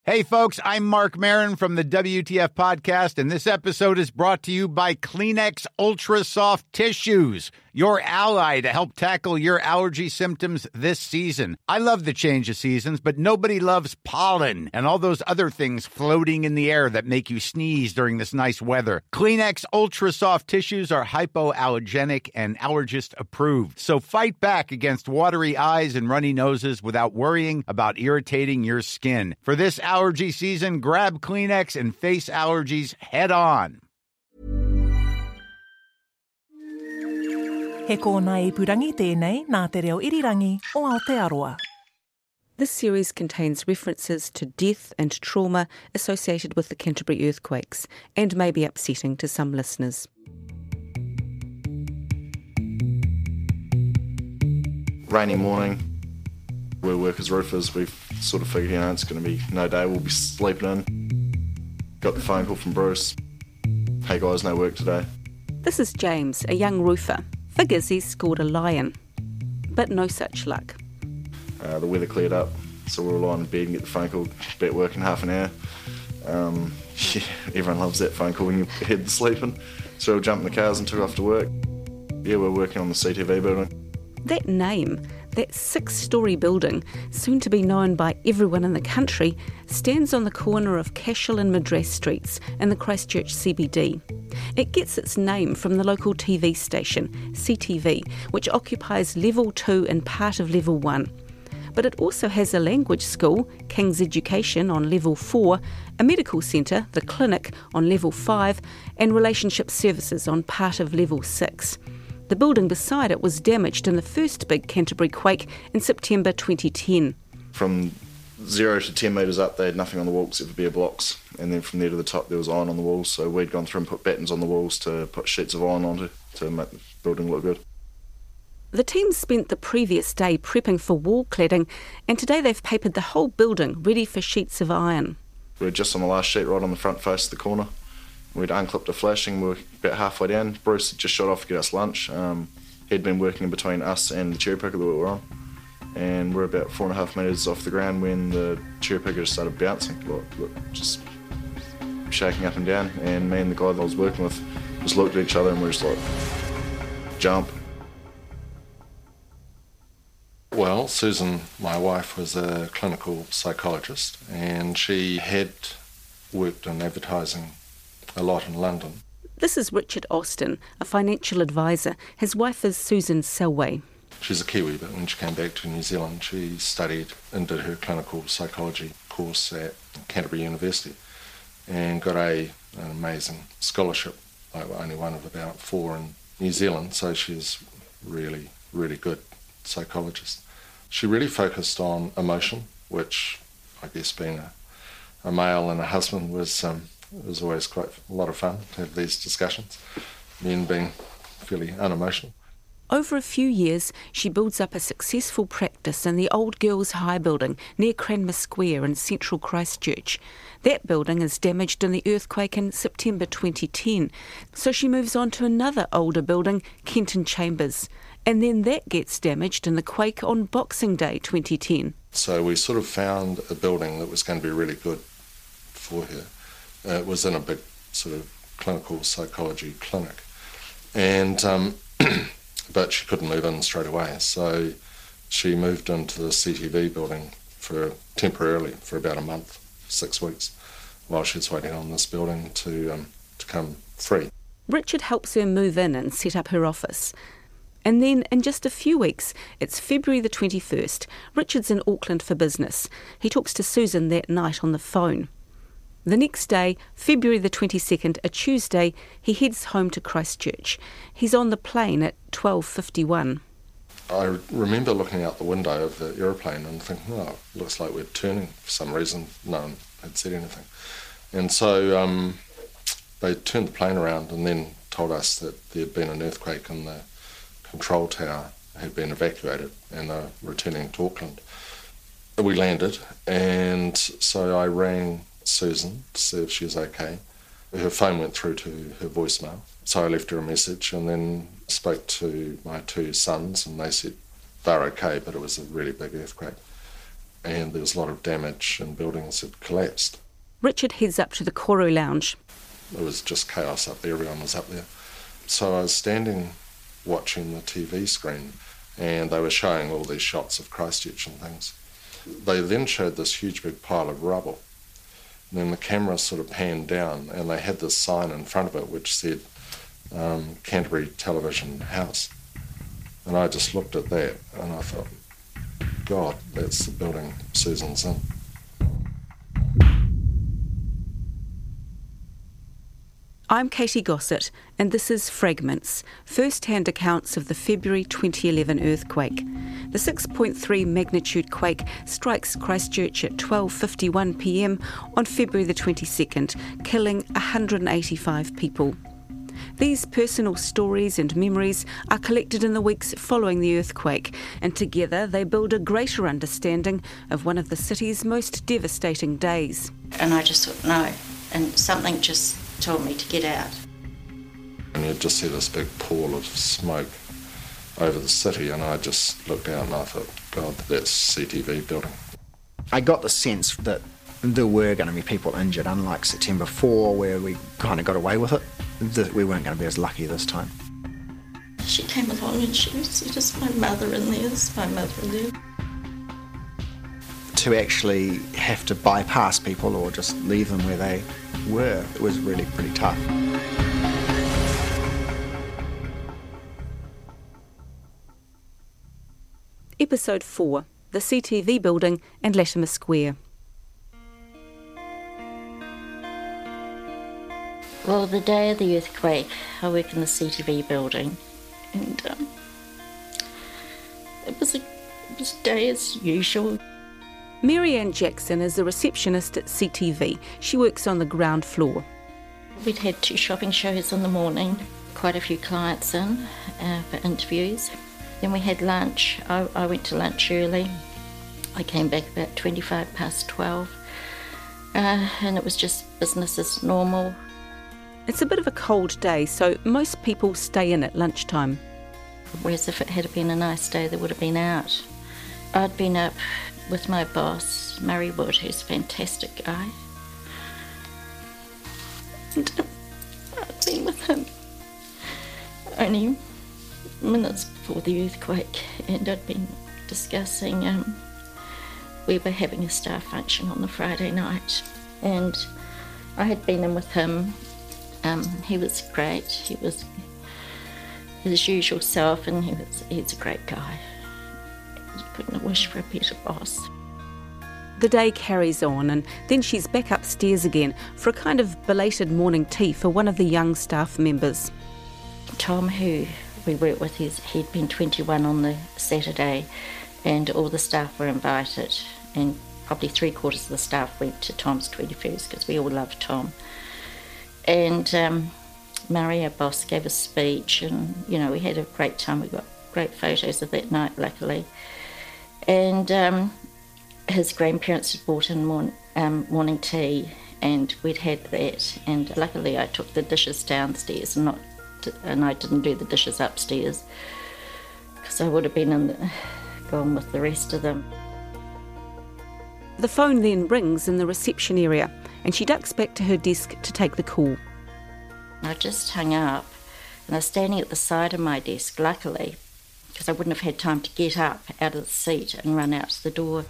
Hey, folks, I'm Mark Maron from the WTF Podcast, and this episode is brought to you by Kleenex Ultra Soft Tissues, your ally to help tackle your allergy symptoms this season. I love the change of seasons, but nobody loves pollen and all those other things floating in the air that make you sneeze during this nice weather. Kleenex Ultra Soft Tissues are hypoallergenic and allergist approved, so fight back against watery eyes and runny noses without worrying about irritating your skin. For this allergy season, grab Kleenex and face allergies head on. He kōna ipurangi tēnei nā te reo irirangi o Aotearoa. This series contains references to death and trauma associated with the Canterbury earthquakes and may be upsetting to some listeners. Rainy morning. We work as roofers. We've sort of figured, it's going to be no day we'll be sleeping in. Got the phone call from Bruce. Hey guys, no work today. This is James, a young roofer. Figures he's scored a lion. But no such luck. The weather cleared up, so we were lying in bed and get the phone call, be at work in half an hour. Everyone loves that phone call when your head's sleeping. So we jumped in the cars and took off to work. Yeah, we're working on the CTV building. That name, that 6-storey building, soon to be known by everyone in the country, stands on the corner of Cashel and Madras Streets in the Christchurch CBD. It gets its name from the local TV station, CTV, which occupies Level 2 and part of Level 1. But it also has a language school, King's Education, on Level 4, a medical centre, the Clinic, on Level 5, and relationship services on part of Level 6. The building beside it was damaged in the first big Canterbury quake in September 2010. From 0 to 10 metres up, they had nothing on the walls except for bare blocks. And then from there to the top, there was iron on the walls. So we'd gone through and put battens on the walls to put sheets of iron onto to make the building look good. The team spent the previous day prepping for wall cladding, and today they've papered the whole building ready for sheets of iron. We were just on the last sheet right on the front face of the corner. We'd unclipped a flashing, we were about halfway down. Bruce had just shot off to get us lunch. He'd been working in between us and the cherry picker that we were on. And we're about 4.5 metres off the ground when the cherry picker just started bouncing, just shaking up and down. And me and the guy that I was working with just looked at each other and we were just like, jump. Well, Susan, my wife, was a clinical psychologist and she had worked in advertising a lot in London. This is Richard Austin, a financial advisor. His wife is Susan Selway. She's a Kiwi, but when she came back to New Zealand, she studied and did her clinical psychology course at Canterbury University and got an amazing scholarship, like only one of about 4 in New Zealand, so she's really, really good psychologist. She really focused on emotion, which I guess being a male and a husband was always quite a lot of fun to have these discussions, men being fairly unemotional. Over a few years, she builds up a successful practice in the Old Girls' High building near Cranmer Square in central Christchurch. That building is damaged in the earthquake in September 2010, so she moves on to another older building, Kenton Chambers. And then that gets damaged in the quake on Boxing Day 2010. So we sort of found a building that was going to be really good for her. It was in a big sort of clinical psychology clinic. And but she couldn't move in straight away. So she moved into the CTV building temporarily for about a month, 6 weeks, while she was waiting on this building to come free. Richard helps her move in and set up her office. And then, in just a few weeks, it's February the 21st. Richard's in Auckland for business. He talks to Susan that night on the phone. The next day, February the 22nd, a Tuesday, he heads home to Christchurch. He's on the plane at 12:51. I remember looking out the window of the aeroplane and thinking, it looks like we're turning for some reason. No one had said anything. And so they turned the plane around and then told us that there had been an earthquake and the control tower had been evacuated and they were returning to Auckland. We landed, and so I rang Susan to see if she was okay. Her phone went through to her voicemail, so I left her a message and then spoke to my 2 sons, and they said they're okay, but it was a really big earthquake. and there was a lot of damage and buildings had collapsed. Richard heads up to the Koru Lounge. It was just chaos up there, everyone was up there. So I was standing watching the TV screen, and they were showing all these shots of Christchurch and things. They then showed this huge big pile of rubble. And then the camera sort of panned down, and they had this sign in front of it which said Canterbury Television House. And I just looked at that, and I thought, God, that's the building Susan's in. I'm Katie Gossett, and this is Fragments, first-hand accounts of the February 2011 earthquake. The 6.3 magnitude quake strikes Christchurch at 12:51 p.m. on February the 22nd, killing 185 people. These personal stories and memories are collected in the weeks following the earthquake, and together they build a greater understanding of one of the city's most devastating days. And I just thought, no, and something just told me to get out. And you'd just see this big pool of smoke over the city, and I just looked out and I thought, God, that's CTV building. I got the sense that there were going to be people injured, unlike September 4, where we kind of got away with it. That we weren't going to be as lucky this time. She came along and she said, "Is my mother in there? Is my mother in there?" To actually have to bypass people or just leave them where they were, it was really pretty tough. Episode 4, the CTV building and Latimer Square. Well, the day of the earthquake, I work in the CTV building, and it was a day as usual. Mary Ann Jackson is a receptionist at CTV. She works on the ground floor. We'd had 2 shopping shows in the morning, quite a few clients in for interviews. Then we had lunch. I went to lunch early. I came back about 12:25, and it was just business as normal. It's a bit of a cold day, so most people stay in at lunchtime. Whereas if it had been a nice day, they would have been out. I'd been up with my boss, Murray Wood, who's a fantastic guy. And I'd been with him only minutes before the earthquake, and I'd been discussing, we were having a staff function on the Friday night, and I had been in with him. He was great. He was his usual self, and he's a great guy. I couldn't wish for a better boss. The day carries on, and then she's back upstairs again for a kind of belated morning tea for one of the young staff members. Tom, who we work with, he'd been 21 on the Saturday, and all the staff were invited, and probably 3/4 of the staff went to Tom's 21st because we all love Tom. And Murray, our boss, gave a speech, and we had a great time. We got great photos of that night, luckily. And his grandparents had brought in morning tea, and we'd had that. And luckily, I took the dishes downstairs, and I didn't do the dishes upstairs because I would have been gone with the rest of them. The phone then rings in the reception area, and she ducks back to her desk to take the call. I just hung up, and I was standing at the side of my desk, luckily, because I wouldn't have had time to get up out of the seat and run out to the door.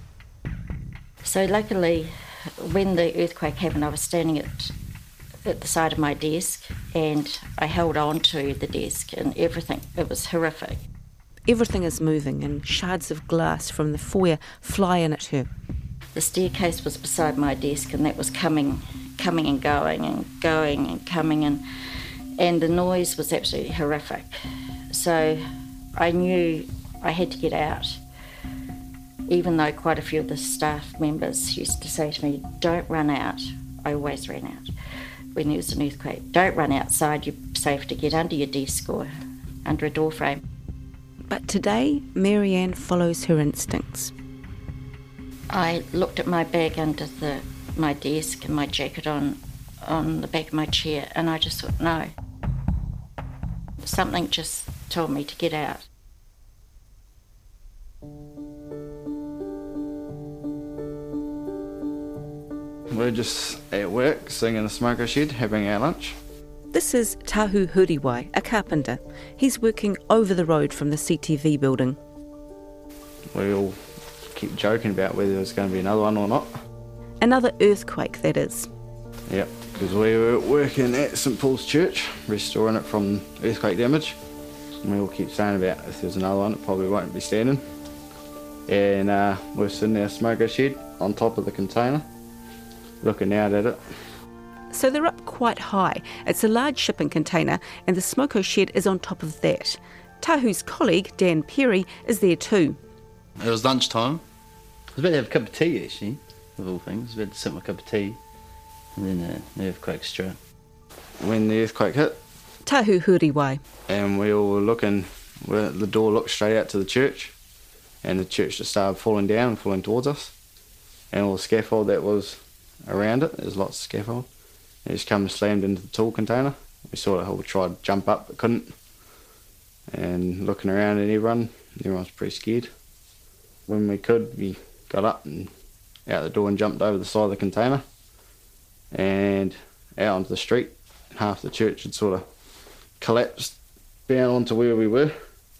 So luckily, when the earthquake happened, I was standing at the side of my desk, and I held on to the desk, and everything, it was horrific. Everything is moving, and shards of glass from the foyer fly in at her. The staircase was beside my desk, and that was coming and going and going and coming, and the noise was absolutely horrific. So I knew I had to get out, even though quite a few of the staff members used to say to me, "Don't run out." I always ran out when there was an earthquake. "Don't run outside, you're safe to get under your desk or under a door frame." But today, Mary Ann follows her instincts. I looked at my bag under my desk and my jacket on the back of my chair, and I just thought, no. Something just told me to get out. We're just at work, sitting in the smoker shed, having our lunch. This is Tahu Huriwai, a carpenter. He's working over the road from the CTV building. We all keep joking about whether there's going to be another one or not. Another earthquake, that is. Yep, because we were working at St Paul's Church, restoring it from earthquake damage. And we all keep saying about if there's another one, it probably won't be standing. And we're sitting in our smoker shed on top of the container, looking out at it. So they're up quite high. It's a large shipping container, and the smoko shed is on top of that. Tahu's colleague, Dan Perry, is there too. It was lunchtime. I was about to have a cup of tea, actually, of all things. I was about to sip my cup of tea, and then the earthquake struck. When the earthquake hit, Tahu Huriwai. and we all were looking, the door looked straight out to the church, and the church just started falling down and falling towards us. And all the scaffold that was around it, there's lots of scaffold, it just come and slammed into the tool container. We sort of all tried to jump up but couldn't. And looking around at everyone was pretty scared. When we could, we got up and out the door and jumped over the side of the container and out onto the street. Half the church had sort of collapsed down onto where we were,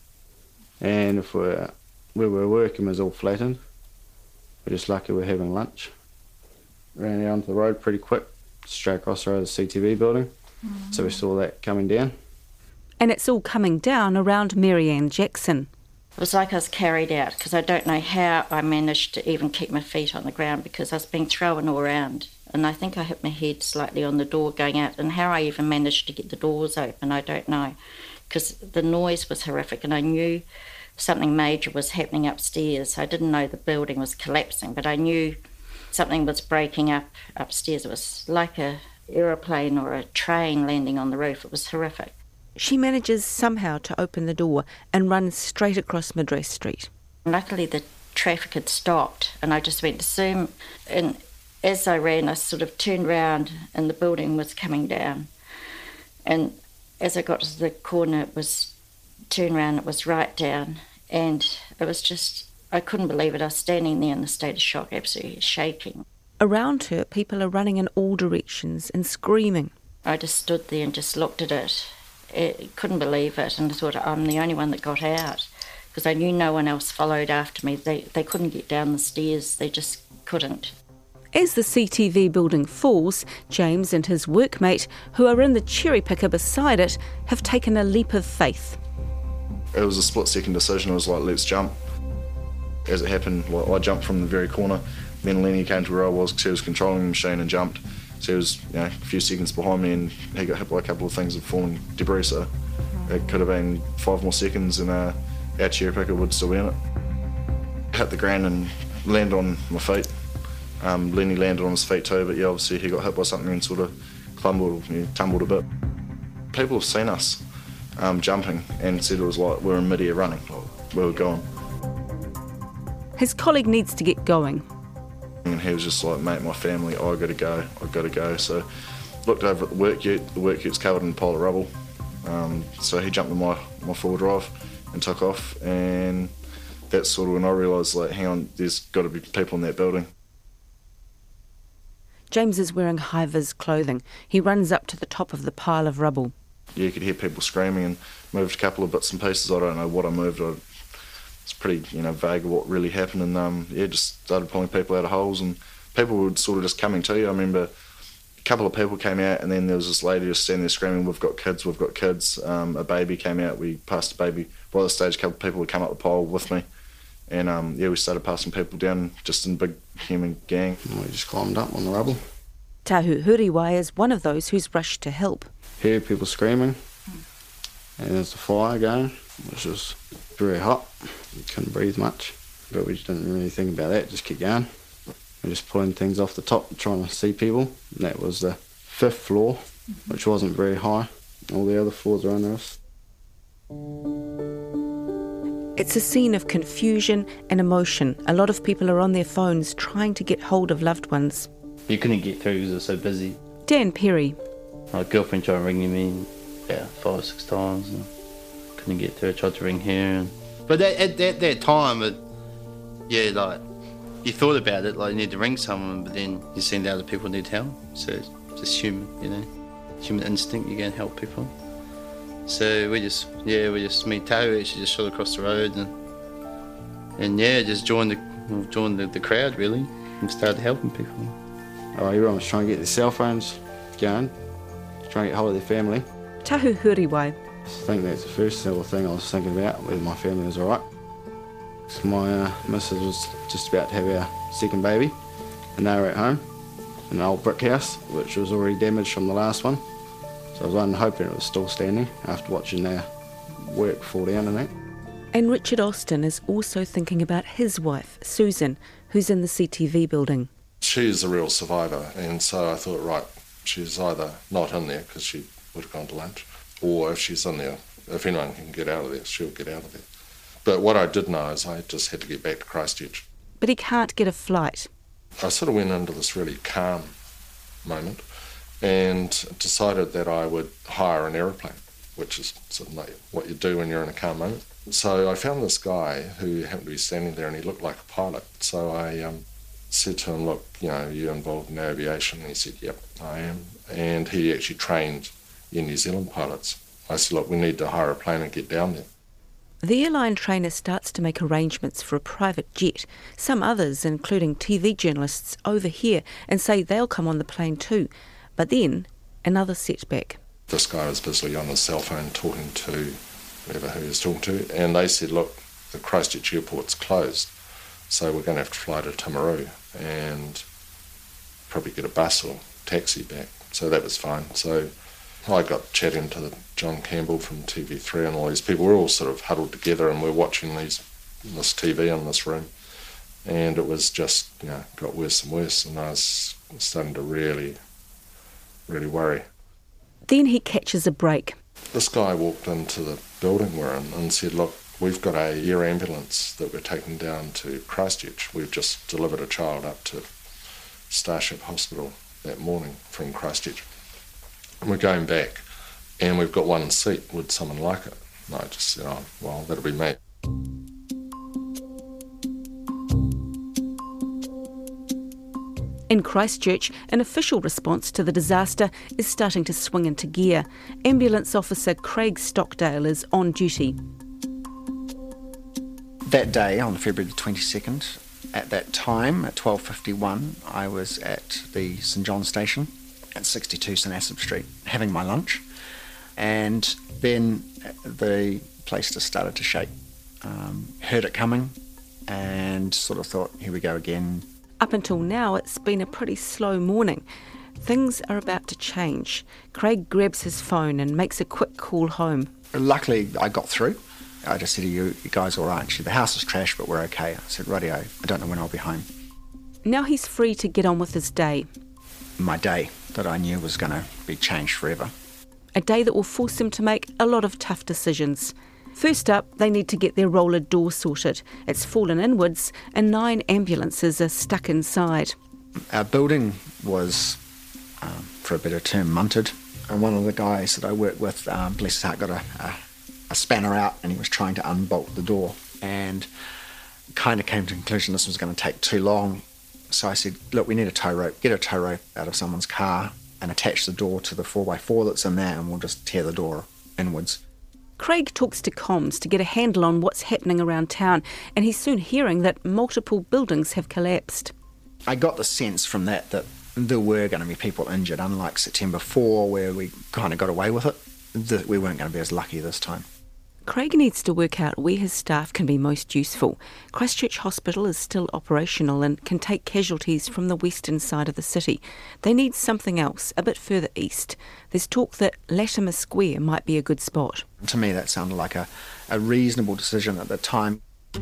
and where we were working was all flattened. We're just lucky we're having lunch. Ran out onto the road pretty quick, straight across the road to the CTV building, so we saw that coming down. And it's all coming down around Marianne Jackson. It was like I was carried out, because I don't know how I managed to even keep my feet on the ground, because I was being thrown all around. And I think I hit my head slightly on the door going out, and how I even managed to get the doors open, I don't know, because the noise was horrific, and I knew something major was happening upstairs. I didn't know the building was collapsing, but I knew something was breaking up upstairs. It was like an aeroplane or a train landing on the roof. It was horrific. She manages somehow to open the door and run straight across Madras Street. Luckily, the traffic had stopped, and I just went to zoom. And as I ran, I sort of turned round, and the building was coming down. And as I got to the corner, it was turned round, it was right down. And it was just, I couldn't believe it. I was standing there in a state of shock, absolutely shaking. Around her, people are running in all directions and screaming. I just stood there and just looked at it. I couldn't believe it, and I thought, I'm the only one that got out, because I knew no one else followed after me. They couldn't get down the stairs, they just couldn't. As the CTV building falls, James and his workmate, who are in the cherry picker beside it, have taken a leap of faith. It was a split-second decision. It was like, let's jump. As it happened, I jumped from the very corner. Then Lenny came to where I was because he was controlling the machine and jumped. So he was a few seconds behind me, and he got hit by a couple of things of falling debris, so it could have been 5 more seconds and our cherry picker would still be in it. Hit the ground and landed on my feet. Lenny landed on his feet too, but obviously he got hit by something and sort of tumbled a bit. People have seen us jumping and said it was like we were in mid-air running, like we were going. His colleague needs to get going. And he was just like, mate, my family, I've got to go. So looked over at the work ute's covered in a pile of rubble. So he jumped in my four-wheel drive and took off, and that's sort of when I realised, like, hang on, there's got to be people in that building. James is wearing high-vis clothing. He runs up to the top of the pile of rubble. You could hear people screaming and moved a couple of bits and pieces. I don't know what I moved. It's pretty, vague of what really happened, and just started pulling people out of holes, and people were sort of just coming to you. I remember a couple of people came out, and then there was this lady just standing there screaming, we've got kids. A baby came out, we passed a baby. By the stage, a couple of people would come up the pole with me, and we started passing people down just in a big human gang. And we just climbed up on the rubble. Tahu Huriwai is one of those who's rushed to help. Hear people screaming, and there's a fire going, which was very hot. We couldn't breathe much, but we just didn't really think about that, just kept going. We're just pulling things off the top, trying to see people. And that was the 5th floor, which wasn't very high. All the other floors are under us. It's a scene of confusion and emotion. A lot of people are on their phones trying to get hold of loved ones. You couldn't get through because it was so busy. Dan Perry. My girlfriend tried ringing me about 5 or 6 times and couldn't get through. I tried to ring her. But at that time, you thought about it, like you need to ring someone, but then you send out the people need help. So it's just human, human instinct. You go and help people. So we just me and Tau actually just shot across the road and just joined the crowd really and started helping people. Everyone was trying to get their cell phones going, trying to get hold of their family. Tahu Huriwai. I think that's the first thing I was thinking about, whether my family was alright. My missus was just about to have our second baby, and they were at home in an old brick house, which was already damaged from the last one. So I was hoping it was still standing after watching their work fall down and that. And Richard Austin is also thinking about his wife, Susan, who's in the CTV building. She's a real survivor, and so I thought, right, she's either not in there because she would have gone to lunch, or if she's in there, if anyone can get out of there, she'll get out of there. But what I did know is I just had to get back to Christchurch. But he can't get a flight. I sort of went into this really calm moment and decided that I would hire an aeroplane, which is sort of like what you do when you're in a calm moment. So I found this guy who happened to be standing there and he looked like a pilot. So I said to him, look, are you involved in aviation? And he said, yep, I am. And he actually trained in New Zealand pilots. I said, look, we need to hire a plane and get down there. The airline trainer starts to make arrangements for a private jet. Some others, including TV journalists, overhear and say they'll come on the plane too. But then, another setback. This guy was busily on his cell phone talking to whoever he was talking to, and they said, look, the Christchurch airport's closed, so we're going to have to fly to Timaru and probably get a bus or taxi back. So that was fine. So I got chatting to John Campbell from TV3 and all these people. We're all sort of huddled together and we're watching this TV in this room. And it was just, got worse and worse, and I was starting to really, really worry. Then he catches a break. This guy walked into the building we're in and said, look, we've got a air ambulance that we're taking down to Christchurch. We've just delivered a child up to Starship Hospital that morning from Christchurch. And we're going back, and we've got one seat. Would someone like it? And I just said, oh, well, that'll be me. In Christchurch, an official response to the disaster is starting to swing into gear. Ambulance officer Craig Stockdale is on duty. That day, on February the 22nd, at that time, at 12:51, I was at the St John station at 62 St Asaph Street, having my lunch, and then the place just started to shake. Heard it coming, and sort of thought, here we go again. Up until now, it's been a pretty slow morning. Things are about to change. Craig grabs his phone and makes a quick call home. Luckily, I got through. I just said to you guys all right? Actually, the house is trashed, but we're okay. I said, rightio, I don't know when I'll be home. Now he's free to get on with his day. My day that I knew was going to be changed forever. A day that will force him to make a lot of tough decisions. First up, they need to get their roller door sorted. It's fallen inwards and 9 ambulances are stuck inside. Our building was, for a better term, munted. And one of the guys that I worked with, bless his heart, got a spanner out and he was trying to unbolt the door. And kind of came to the conclusion this was going to take too long. So I said, look, we need a tow rope. Get a tow rope out of someone's car and attach the door to the 4x4 that's in there and we'll just tear the door inwards. Craig talks to comms to get a handle on what's happening around town, and he's soon hearing that multiple buildings have collapsed. I got the sense from that there were going to be people injured, unlike September 4, where we kind of got away with it, that we weren't going to be as lucky this time. Craig needs to work out where his staff can be most useful. Christchurch Hospital is still operational and can take casualties from the western side of the city. They need something else a bit further east. There's talk that Latimer Square might be a good spot. To me, that sounded like a reasonable decision at the time.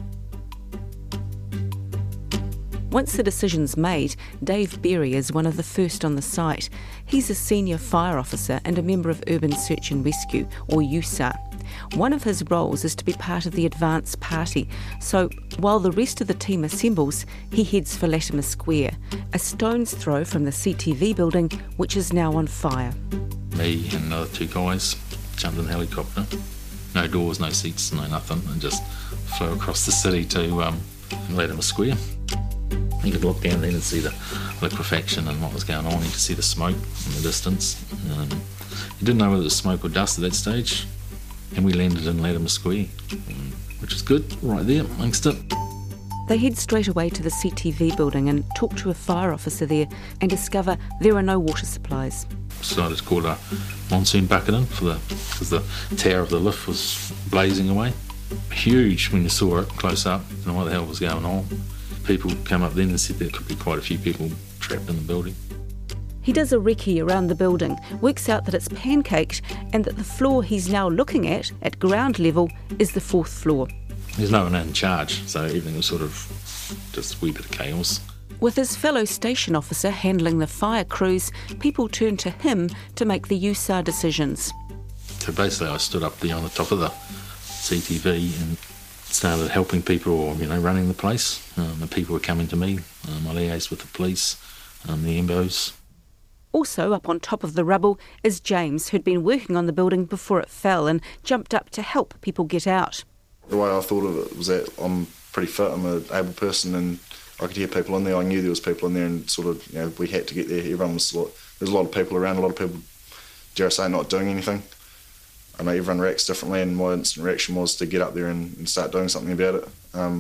Once the decision's made, Dave Berry is one of the first on the site. He's a senior fire officer and a member of Urban Search and Rescue, or USAR. One of his roles is to be part of the advance party, so while the rest of the team assembles, he heads for Latimer Square, a stone's throw from the CTV building, which is now on fire. Me and another 2 guys jumped in the helicopter. No doors, no seats, no nothing, and just flew across the city to Latimer Square. You could look down there and see the liquefaction and what was going on. You could see the smoke in the distance. You didn't know whether it was smoke or dust at that stage. And we landed in Latimer Square, which is good, right there amongst it. They head straight away to the CTV building and talk to a fire officer there and discover there are no water supplies. Decided to call a monsoon bucket in because the tower of the lift was blazing away. Huge when you saw it close up. You know what the hell was going on. People came up then and said there could be quite a few people trapped in the building. He does a recce around the building, works out that it's pancaked and that the floor he's now looking at ground level, is the 4th floor. There's no one in charge, so everything was sort of just a wee bit of chaos. With his fellow station officer handling the fire crews, people turn to him to make the USAR decisions. So basically I stood up there on the top of the CTV and started helping people, or running the place. The people were coming to me. I liaised with the police, the EMBOs. Also up on top of the rubble is James, who'd been working on the building before it fell and jumped up to help people get out. The way I thought of it was that I'm pretty fit, I'm an able person, and I could hear people in there. I knew there was people in there, and sort of, we had to get there. Everyone was there's a lot of people around, a lot of people, dare I say, not doing anything. I know everyone reacts differently, and my instant reaction was to get up there and start doing something about it.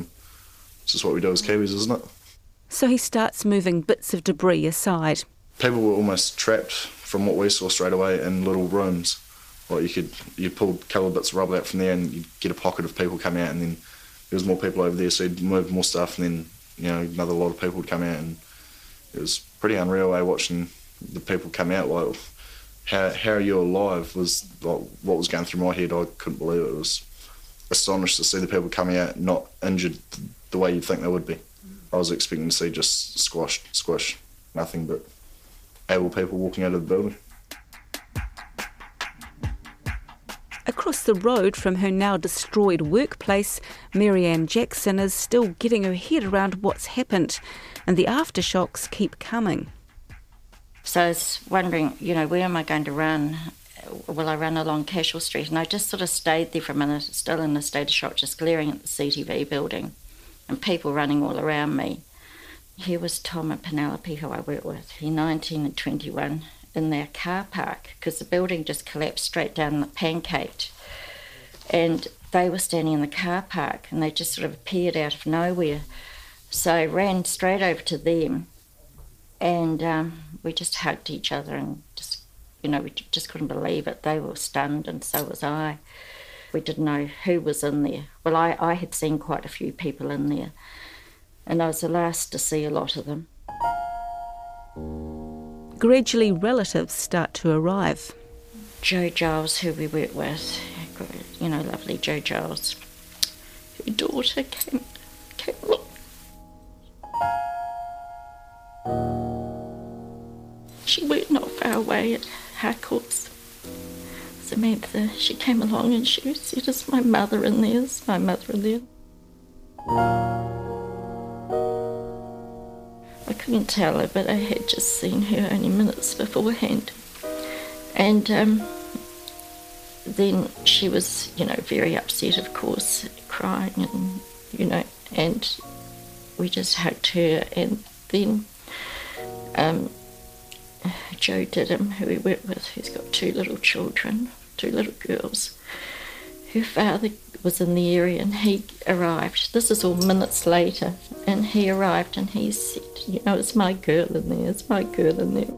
It's just what we do as Kiwis, isn't it? So he starts moving bits of debris aside. People were almost trapped, from what we saw straight away, in little rooms. Like you'd pull a couple of bits of rubble out from there and you'd get a pocket of people come out, and then there was more people over there, so you'd move more stuff, and then another lot of people would come out, and it was pretty unreal watching the people come out. Like how you're alive was like what was going through my head. I couldn't believe it. It was astonished to see the people coming out not injured the way you'd think they would be. I was expecting to see just squish, nothing but able people walking out of the building. Across the road from her now destroyed workplace, Marianne Jackson is still getting her head around what's happened, and the aftershocks keep coming. So I was wondering, where am I going to run? Will I run along Cashel Street? And I just sort of stayed there for a minute, still in a state of shock, just glaring at the CTV building and people running all around me. Here was Tom and Penelope, who I work with. He's 19 and 21. In their car park, because the building just collapsed straight down and pancaked. And they were standing in the car park and they just sort of appeared out of nowhere. So I ran straight over to them and we just hugged each other and just, we just couldn't believe it. They were stunned and so was I. We didn't know who was in there. Well, I had seen quite a few people in there and I was the last to see a lot of them. Gradually, relatives start to arrive. Joe Giles, who we work with, lovely Joe Giles. Her daughter came along. She worked not far away at Harcourt's. Samantha, she came along and she said, "Is my mother in there? Is my mother in there?" I couldn't tell her, but I had just seen her only minutes beforehand. And then she was, very upset, of course, crying and, and we just hugged her. And then Joe Didham, who we work with, who's got 2 little children, 2 little girls, her father was in the area and he arrived. This is all minutes later, and he arrived and he said, "It's my girl in there, it's my girl in there."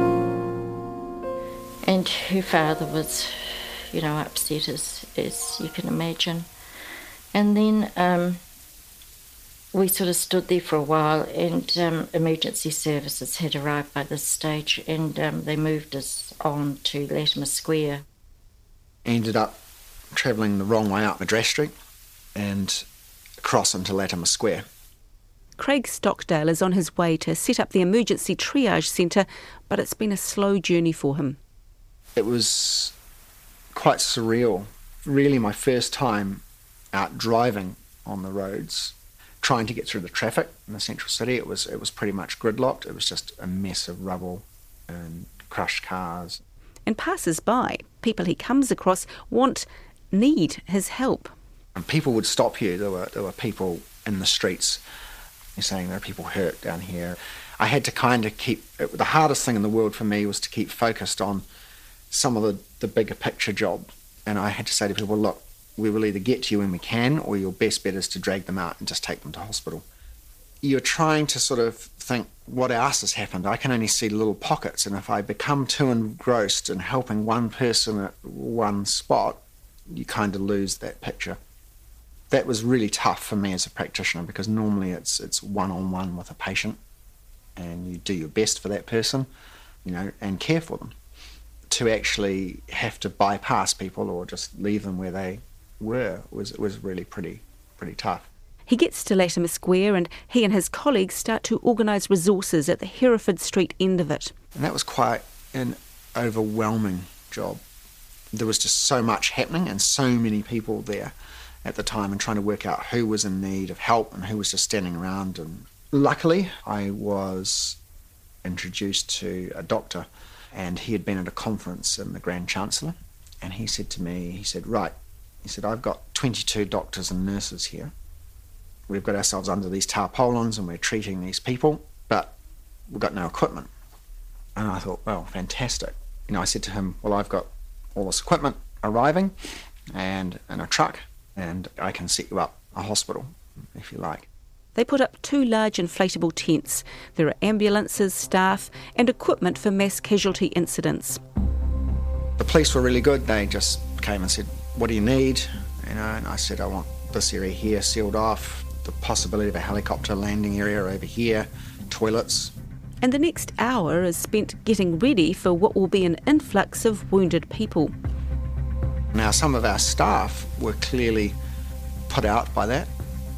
And her father was, upset as you can imagine. And then we sort of stood there for a while, and emergency services had arrived by this stage, and they moved us on to Latimer Square. Ended up travelling the wrong way up Madras Street and across into Latimer Square. Craig Stockdale is on his way to set up the emergency triage centre, but it's been a slow journey for him. It was quite surreal. Really my first time out driving on the roads, trying to get through the traffic in the central city. It was pretty much gridlocked. It was just a mess of rubble and crushed cars. And passers-by, people he comes across, need his help. And people would stop you. There were people in the streets You're saying there are people hurt down here. I had to kind of the hardest thing in the world for me was to keep focused on some of the bigger picture job. And I had to say to people, look, we will either get to you when we can, or your best bet is to drag them out and just take them to hospital. You're trying to sort of think, what else has happened? I can only see little pockets, and if I become too engrossed in helping one person at one spot, you kind of lose that picture. That was really tough for me as a practitioner, because normally it's one-on-one with a patient, and you do your best for that person, and care for them. To actually have to bypass people or just leave them where they were was really pretty tough. He gets to Latimer Square and he and his colleagues start to organise resources at the Hereford Street end of it. And that was quite an overwhelming job. There was just so much happening and so many people there at the time, and trying to work out who was in need of help and who was just standing around. And luckily, I was introduced to a doctor, and he had been at a conference in the Grand Chancellor, and he said to me, I've got 22 doctors and nurses here. We've got ourselves under these tarpaulins and we're treating these people, but we've got no equipment. And I thought, well, fantastic. I said to him, well, I've got all this equipment arriving and in a truck, and I can set you up a hospital, if you like. They put up 2 large inflatable tents. There are ambulances, staff and equipment for mass casualty incidents. The police were really good. They just came and said, what do you need? And I said, I want this area here sealed off, the possibility of a helicopter landing area over here, toilets. And the next hour is spent getting ready for what will be an influx of wounded people. Now, some of our staff were clearly put out by that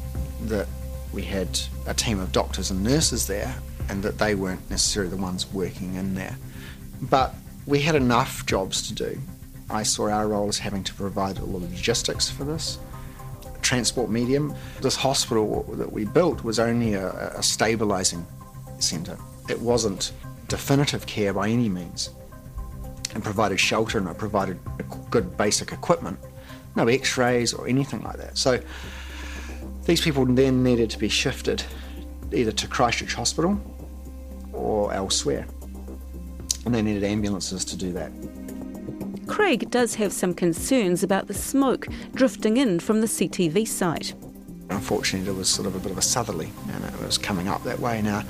we had a team of doctors and nurses there, and that they weren't necessarily the ones working in there. But we had enough jobs to do. I saw our role as having to provide all the logistics for this. Transport medium. This hospital that we built was only a stabilising centre. It wasn't definitive care by any means. It provided shelter and it provided good basic equipment. No x-rays or anything like that. So these people then needed to be shifted either to Christchurch Hospital or elsewhere. And they needed ambulances to do that. Craig does have some concerns about the smoke drifting in from the CTV site. Unfortunately, there was sort of a bit of a southerly, and it was coming up that way. Now,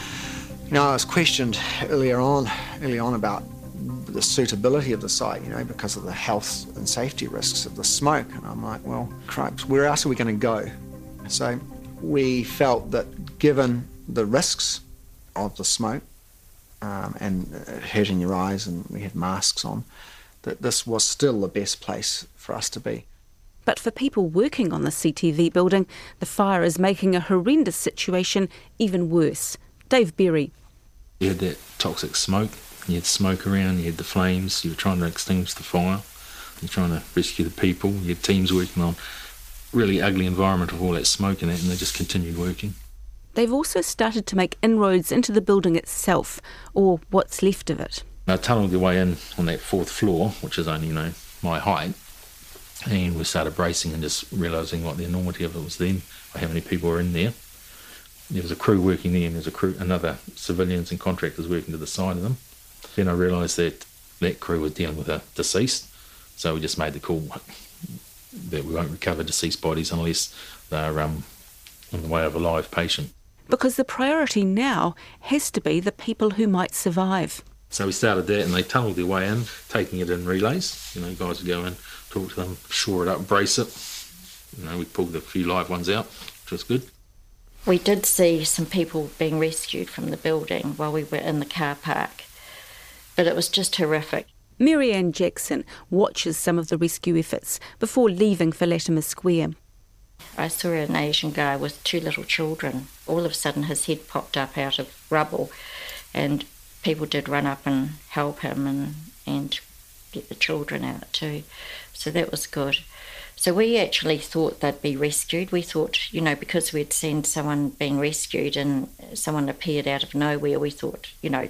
I was questioned early on about the suitability of the site, because of the health and safety risks of the smoke. And I'm like, well, cripes, where else are we going to go? So we felt that given the risks of the smoke and hurting your eyes, and we had masks on, that this was still the best place for us to be. But for people working on the CTV building, the fire is making a horrendous situation even worse. Dave Berry. You had that toxic smoke, you had smoke around, you had the flames, you were trying to extinguish the fire, you're trying to rescue the people, you had teams working on really ugly environment of all that smoke and that, and they just continued working. They've also started to make inroads into the building itself, or what's left of it. I tunnelled their way in on that 4th floor, which is only, my height, and we started bracing and just realising what the enormity of it was then, how many people were in there. There was a crew working there, and there was another civilians and contractors working to the side of them. Then I realised that that crew was dealing with a deceased, so we just made the call that we won't recover deceased bodies unless they're in the way of a live patient. Because the priority now has to be the people who might survive. So we started that, and they tunnelled their way in, taking it in relays. Guys would go in, talk to them, shore it up, brace it. We pulled a few live ones out, which was good. We did see some people being rescued from the building while we were in the car park, but it was just horrific. Mary Ann Jackson watches some of the rescue efforts before leaving for Latimer Square. I saw an Asian guy with 2 little children. All of a sudden his head popped up out of rubble, and people did run up and help him and get the children out too. So that was good. So we actually thought they'd be rescued. We thought, because we'd seen someone being rescued and someone appeared out of nowhere, we thought,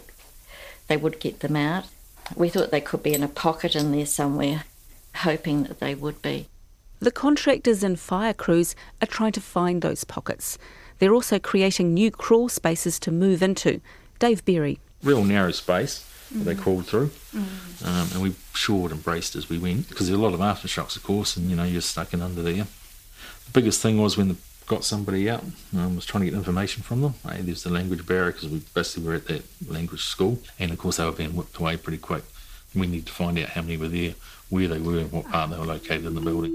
they would get them out. We thought they could be in a pocket in there somewhere, hoping that they would be. The contractors and fire crews are trying to find those pockets. They're also creating new crawl spaces to move into. Dave Berry. Real narrow space that they crawled through, and we shored and braced as we went, because there are a lot of aftershocks, of course, and you're stuck in under there. The biggest thing was when they got somebody out, was trying to get information from them. There's the language barrier, because we basically were at that language school, and of course they were being whipped away pretty quick. We need to find out how many were there, where they were, and what part they were located in the building.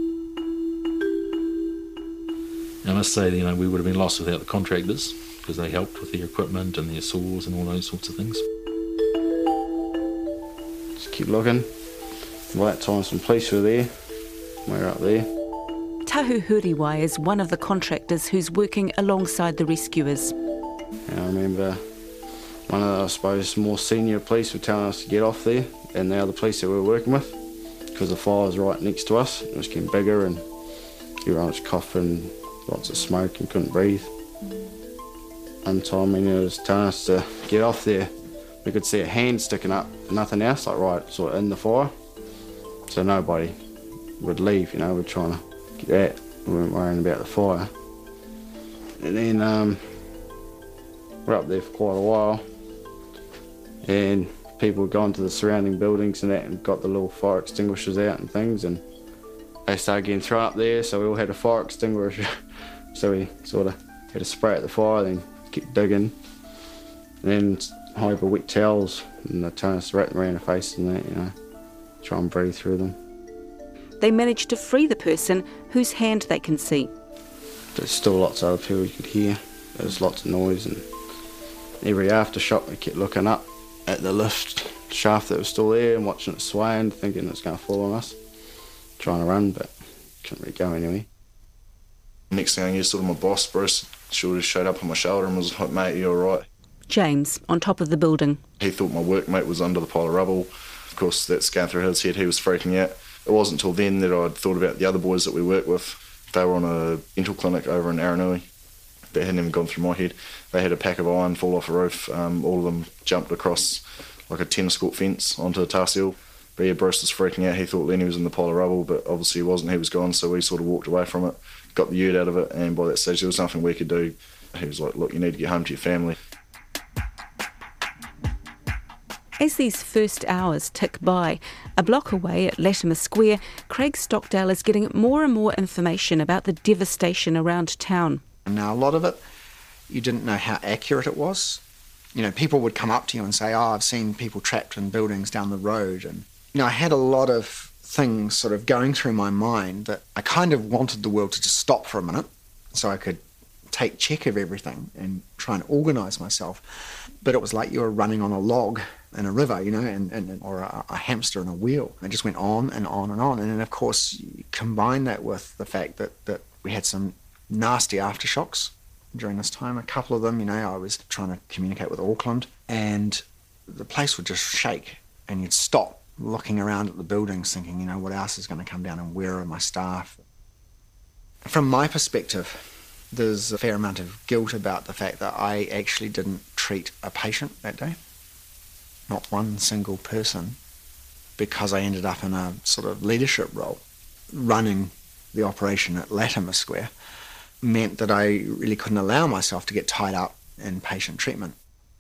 I must say, we would have been lost without the contractors, because they helped with their equipment and their saws and all those sorts of things. Just keep looking. By that time some police were there. We're up there. Tahu Huriwai is one of the contractors who's working alongside the rescuers. And I remember one of the, I suppose, more senior police were telling us to get off there, and the other police that we were working with, because the fire was right next to us. It was getting bigger and everyone was coughing, lots of smoke and couldn't breathe. One time when he was telling us to get off there, we could see a hand sticking up, nothing else, like right sort of in the fire. So nobody would leave, we're trying to get out. We weren't worrying about the fire. And then we're up there for quite a while, and people had gone to the surrounding buildings and that and got the little fire extinguishers out and things, and they started getting thrown up there, so we all had a fire extinguisher. So we sort of had to spray at the fire, then keep digging, and then over wet towels, and they're telling us to wrap them around the face and that, try and breathe through them. They managed to free the person whose hand they can see. There's still lots of other people you could hear. There's lots of noise, and every aftershock we kept looking up at the lift shaft that was still there and watching it sway and thinking it's going to fall on us. Trying to run, but couldn't really go anywhere. Next thing I knew, sort of my boss, Bruce, sort of showed up on my shoulder and was like, "Mate, you all right?" James, on top of the building. He thought my workmate was under the pile of rubble. Of course, that's going through his head. He was freaking out. It wasn't until then that I'd thought about the other boys that we work with. They were on a dental clinic over in Aranui. That hadn't even gone through my head. They had a pack of iron fall off a roof. All of them jumped across like a tennis court fence onto a tar seal. But yeah, Bruce was freaking out. He thought Lenny was in the pile of rubble, but obviously he wasn't. He was gone, so we sort of walked away from it, got the ute out of it, and by that stage there was nothing we could do. He was like, "Look, you need to get home to your family." As these first hours tick by, a block away at Latimer Square, Craig Stockdale is getting more and more information about the devastation around town. Now, a lot of it, you didn't know how accurate it was. People would come up to you and say, "Oh, I've seen people trapped in buildings down the road." And, I had a lot of things sort of going through my mind that I kind of wanted the world to just stop for a minute so I could take check of everything and try and organise myself. But it was like you were running on a log in a river, or a hamster in a wheel. It just went on and on and on. And then, of course, you combine that with the fact that we had some nasty aftershocks during this time. A couple of them, I was trying to communicate with Auckland, and the place would just shake, and you'd stop looking around at the buildings thinking, what else is going to come down and where are my staff? From my perspective, there's a fair amount of guilt about the fact that I actually didn't treat a patient that day. Not one single person, because I ended up in a sort of leadership role. Running the operation at Latimer Square meant that I really couldn't allow myself to get tied up in patient treatment.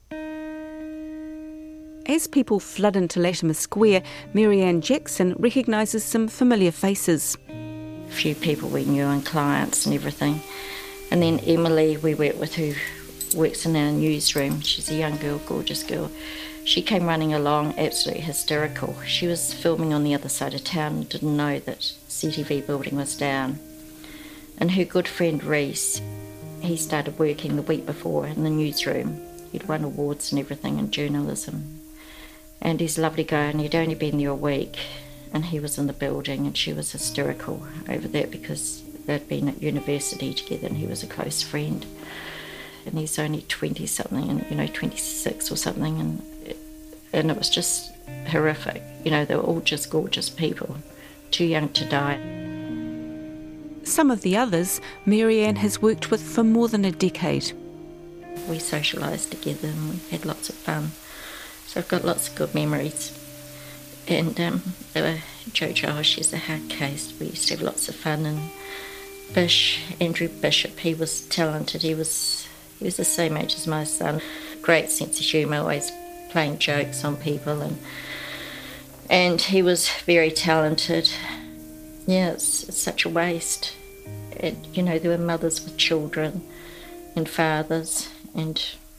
As people flood into Latimer Square, Marianne Jackson recognises some familiar faces. A few people we knew and clients and everything. And then Emily, we work with, who works in our newsroom. She's a young girl, gorgeous girl. She came running along, absolutely hysterical. She was filming on the other side of town and didn't know that CTV building was down. And her good friend Reese, he started working the week before in the newsroom. He'd won awards and everything in journalism. And he's a lovely guy, and he'd only been there a week, and he was in the building, and she was hysterical over that because they'd been at university together and he was a close friend. And he's only 20-something, and 26 or something, and it was just horrific. They were all just gorgeous people, too young to die. Some of the others Marianne has worked with for more than a decade. We socialised together and we had lots of fun. So I've got lots of good memories. And Joe Giles, she's a hard case. We used to have lots of fun, and Andrew Bishop, he was talented. He was the same age as my son. Great sense of humour, always playing jokes on people, and he was very talented. Yeah, it's such a waste. There were mothers with children and fathers, and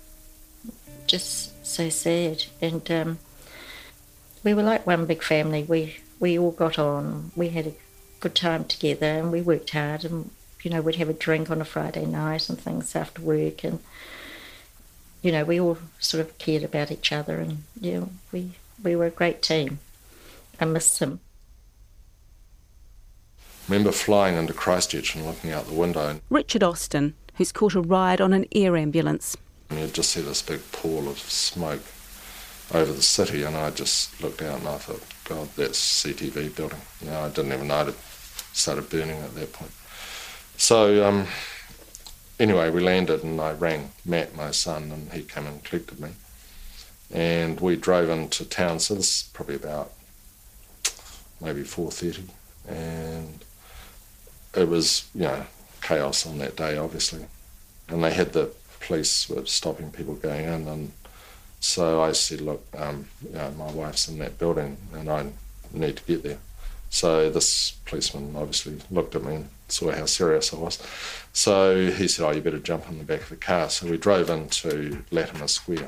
just so sad. And we were like one big family. We all got on. We had a good time together, and we worked hard, and we'd have a drink on a Friday night and things after work, and we all sort of cared about each other, and we were a great team. I miss him. I remember flying into Christchurch and looking out the window. Richard Austin, who's caught a ride on an air ambulance. And you'd just see this big pool of smoke over the city, and I just looked out and I thought, God, that's CTV building. I didn't even know it started burning at that point. So anyway, we landed and I rang Matt, my son, and he came and collected me. And we drove into town, so this is probably about maybe 4:30, and it was, chaos on that day, obviously. And they had the police were stopping people going in, and so I said, look, my wife's in that building and I need to get there. So this policeman obviously looked at me and saw how serious I was. So he said, you better jump in the back of the car. So we drove into Latimer Square.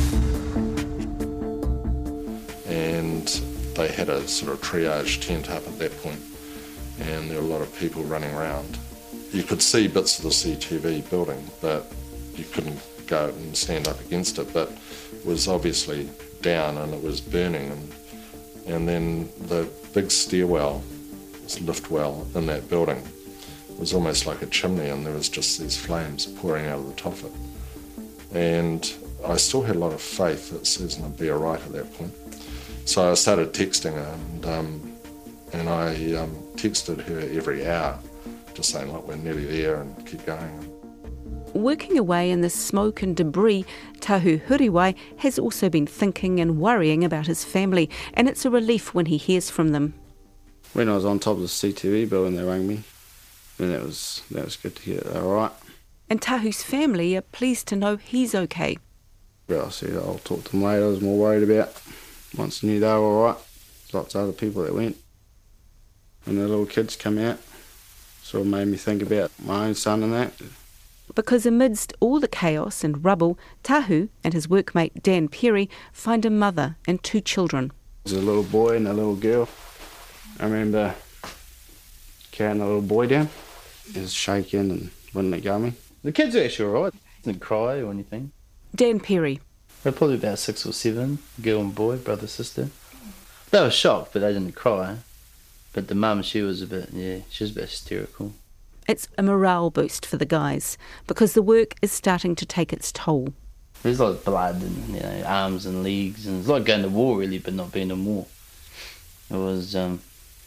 And they had a sort of triage tent up at that point, and there were a lot of people running around. You could see bits of the CTV building, but you couldn't go and stand up against it, but it was obviously down and it was burning. And then the big stairwell, this lift well in that building, was almost like a chimney, and there was just these flames pouring out of the top of it. And I still had a lot of faith that Susan would be all right at that point. So I started texting her, and I texted her every hour, just saying, look, we're nearly there and keep going. Working away in the smoke and debris, Tahu Huriwai has also been thinking and worrying about his family, and it's a relief when he hears from them. When I was on top of the CTV building, they rang me, and that was good to hear they're all right. And Tahu's family are pleased to know he's okay. But I said I'll talk to them later. I was more worried about once I knew they were all right. There's lots of other people that went. When the little kids come out, sort of made me think about my own son and that. Because amidst all the chaos and rubble, Tahu and his workmate Dan Perry find a mother and 2 children. There's a little boy and a little girl. I remember carrying the little boy down. He was shaking and wouldn't let go of me. The kids were actually all right. Didn't cry or anything. Dan Perry. They're probably about 6 or 7, girl and boy, brother, sister. They were shocked, but they didn't cry. But the mum, she was a bit hysterical. It's a morale boost for the guys, because the work is starting to take its toll. There's a lot of blood and arms and legs, and it's like going to war really, but not being in war. It was, not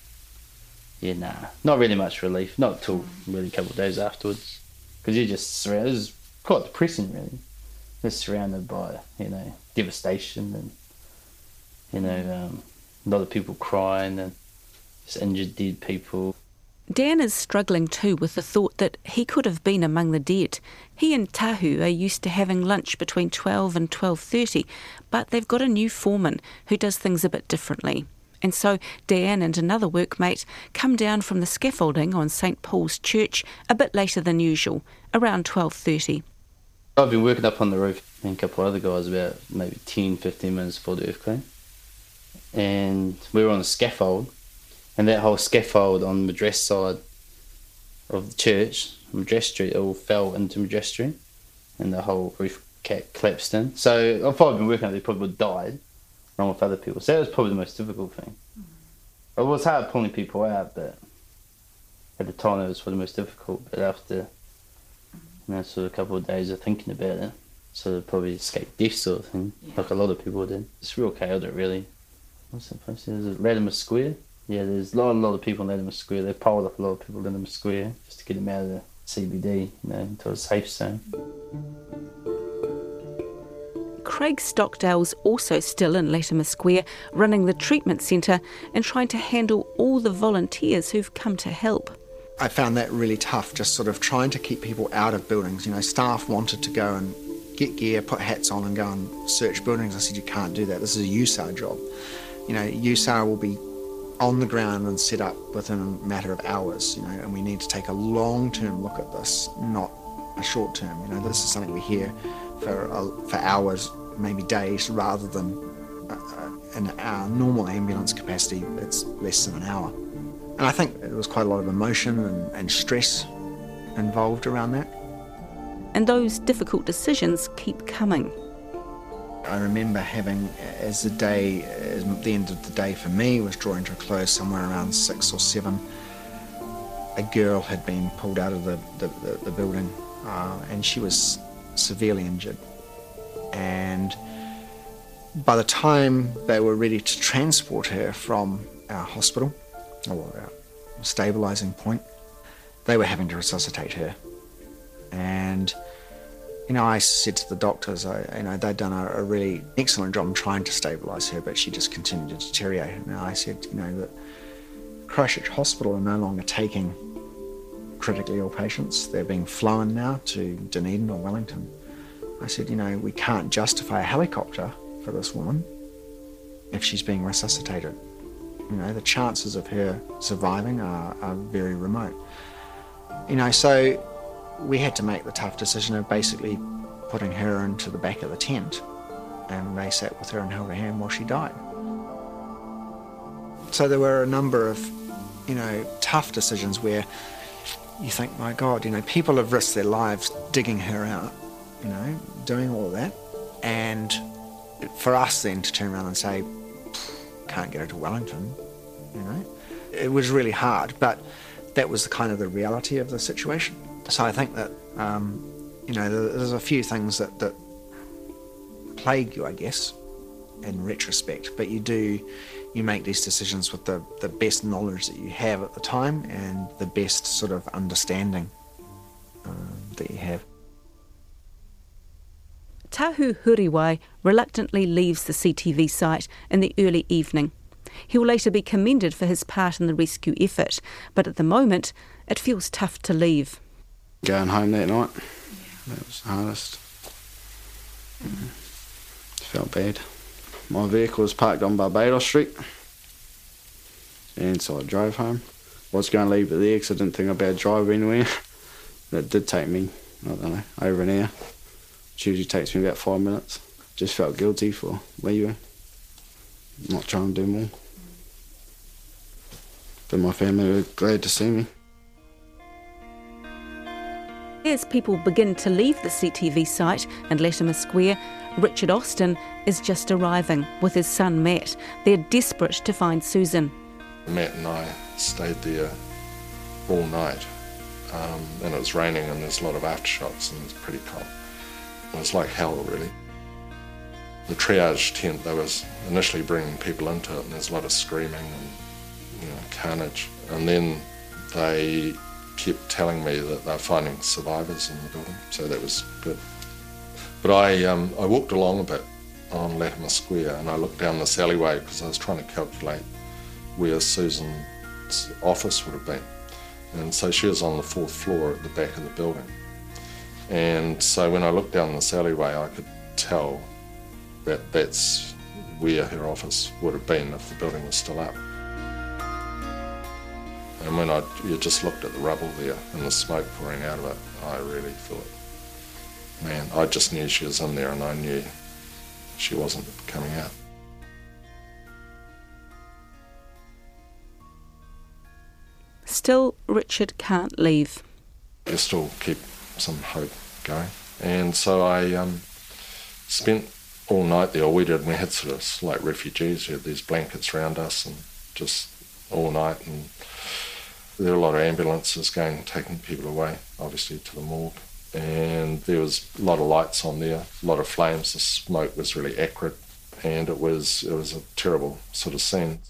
really much relief, not till really a couple of days afterwards. Because you're just surrounded, it was quite depressing really. Just surrounded by, devastation and, a lot of people crying and just injured dead people. Dan is struggling too with the thought that he could have been among the dead. He and Tahu are used to having lunch between 12 and 12:30, but they've got a new foreman who does things a bit differently. And so Dan and another workmate come down from the scaffolding on St Paul's Church a bit later than usual, around 12:30. I've been working up on the roof and a couple of other guys about maybe 10-15 minutes before the earthquake. And we were on the scaffold. And that whole scaffold on the Madras side of the church, Madras Street, it all fell into Madras Street, and the whole roof collapsed in. So I've probably been working up there, probably would have died, along with other people. So that was probably the most difficult thing. It was hard pulling people out, but at the time it was probably the most difficult. But after sort of a couple of days of thinking about it, sort of probably escaped death sort of thing, like a lot of people did. It's real chaotic, really. What's that place? Is it Latimer Square? Yeah, there's a lot of people in Latimer Square. They've piled up a lot of people in Latimer Square just to get them out of the CBD, into a safe zone. Craig Stockdale's also still in Latimer Square, running the treatment centre and trying to handle all the volunteers who've come to help. I found that really tough, just sort of trying to keep people out of buildings. You know, staff wanted to go and get gear, put hats on and go and search buildings. I said, you can't do that. This is a USAR job. You know, USAR will be on the ground and set up within a matter of hours, you know, and we need to take a long-term look at this, not a short-term. You know, this is something we hear for hours, maybe days, rather than in our normal ambulance capacity, it's less than an hour. And I think there was quite a lot of emotion and stress involved around that. And those difficult decisions keep coming. I remember having, as the end of the day for me was drawing to a close, somewhere around 6 or 7, a girl had been pulled out of the building and she was severely injured. And by the time they were ready to transport her from our hospital, or our stabilising point, they were having to resuscitate her. And you know, I said to the doctors, they'd done a really excellent job in trying to stabilise her, but she just continued to deteriorate. And I said, you know, that Christchurch Hospital are no longer taking critically ill patients. They're being flown now to Dunedin or Wellington. I said, you know, we can't justify a helicopter for this woman if she's being resuscitated. You know, the chances of her surviving are very remote. You know, so we had to make the tough decision of basically putting her into the back of the tent, and they sat with her and held her hand while she died. So there were a number of, you know, tough decisions where you think, my God, you know, people have risked their lives digging her out, you know, doing all of that, and for us then to turn around and say, can't get her to Wellington, you know, it was really hard, but that was kind of the reality of the situation. So I think that, you know, there's a few things that plague you, I guess, in retrospect, but you make these decisions with the best knowledge that you have at the time and the best sort of understanding that you have. Tahu Huriwai reluctantly leaves the CTV site in the early evening. He'll later be commended for his part in the rescue effort, but at the moment, it feels tough to leave. Going home that night, that was the hardest. Felt bad. My vehicle was parked on Barbados Street, and so I drove home. I was going to leave it there because I didn't think I'd be able to drive anywhere. But it did take me, I don't know, over an hour. Which usually takes me about 5 minutes. Just felt guilty for leaving, not trying to do more. But my family were glad to see me. As people begin to leave the CTV site and Latimer Square, Richard Austin is just arriving with his son Matt. They're desperate to find Susan. Matt and I stayed there all night, and it was raining and there's a lot of aftershocks and it was pretty cold. It was like hell, really. The triage tent, they was initially bringing people into it and there's a lot of screaming and, you know, carnage. And then they kept telling me that they're finding survivors in the building, so that was good. But I walked along a bit on Latimer Square and I looked down this alleyway because I was trying to calculate where Susan's office would have been. And so she was on the 4th floor at the back of the building. And so when I looked down this alleyway, I could tell that that's where her office would have been if the building was still up. And when you just looked at the rubble there and the smoke pouring out of it, I really thought, man, I just knew she was in there and I knew she wasn't coming out. Still, Richard can't leave. You still keep some hope going. And so I spent all night there. We had sort of like refugees. We had these blankets around us and just all night, and there were a lot of ambulances taking people away, obviously to the morgue. And there was a lot of lights on there, a lot of flames. The smoke was really acrid, and it was a terrible sort of scene.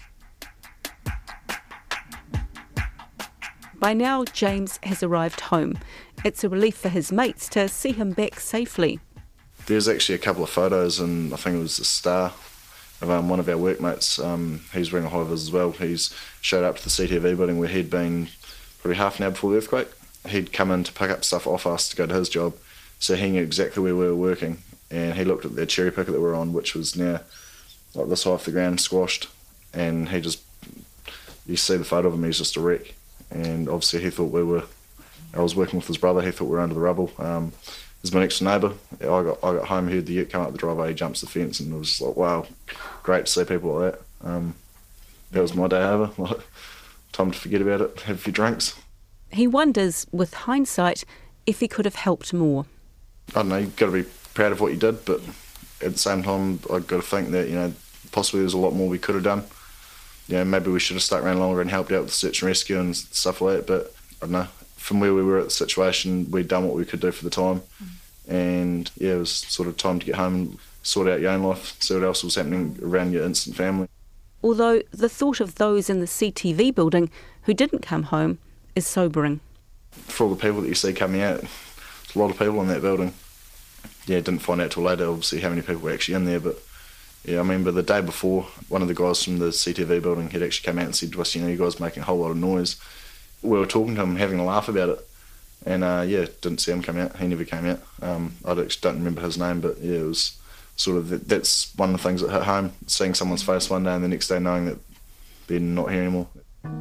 By now, James has arrived home. It's a relief for his mates to see him back safely. There's actually a couple of photos, and I think it was the Star of one of our workmates. He's wearing a high vis as well. He's showed up to the CTV building where he'd been probably half an hour before the earthquake. He'd come in to pick up stuff off us to go to his job, so he knew exactly where we were working, and he looked at the cherry picker that we were on, which was now like this high off the ground, squashed, and he just, you see the photo of him, he's just a wreck. And obviously he thought I was working with his brother, he thought we were under the rubble. He's my next neighbour. I got home, heard the ute come up the driveway, he jumps the fence, and it was just like, wow, great to see people like that. That was my day over. Like, time to forget about it, have a few drinks. He wonders, with hindsight, if he could have helped more. I don't know, you've got to be proud of what you did, but at the same time, I've got to think that, possibly there's a lot more we could have done. Maybe we should have stuck around longer and helped out with search and rescue and stuff like that, but I don't know. From where we were at the situation, we'd done what we could do for the time, and it was sort of time to get home and sort out your own life, see what else was happening around your instant family. Although the thought of those in the CTV building who didn't come home is sobering. For all the people that you see coming out, there's a lot of people in that building. Didn't find out till later, obviously, how many people were actually in there, but I remember the day before, one of the guys from the CTV building had actually come out and said to us, you guys are making a whole lot of noise. We were talking to him, having a laugh about it, and didn't see him come out. He never came out. I don't remember his name, but it was sort of, that's one of the things that hit home, seeing someone's face one day and the next day knowing that they're not here anymore.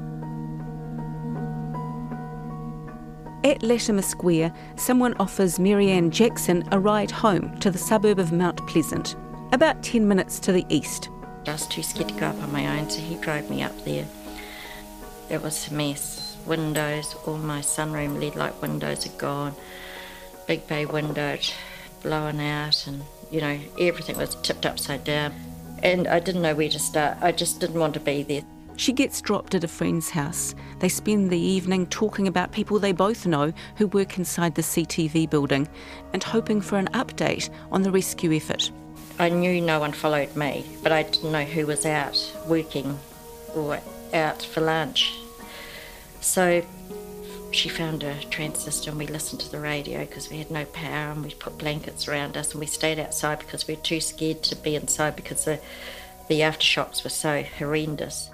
At Latimer Square, someone offers Marianne Jackson a ride home to the suburb of Mount Pleasant, about 10 minutes to the east. I was too scared to go up on my own, so he drove me up there. It was a mess. Windows, all my sunroom lead light windows are gone. Big bay window blowing out, and everything was tipped upside down. And I didn't know where to start. I just didn't want to be there. She gets dropped at a friend's house. They spend the evening talking about people they both know who work inside the CTV building and hoping for an update on the rescue effort. I knew no one followed me, but I didn't know who was out working or out for lunch. So she found a transistor and we listened to the radio because we had no power, and we put blankets around us and we stayed outside because we were too scared to be inside because the aftershocks were so horrendous.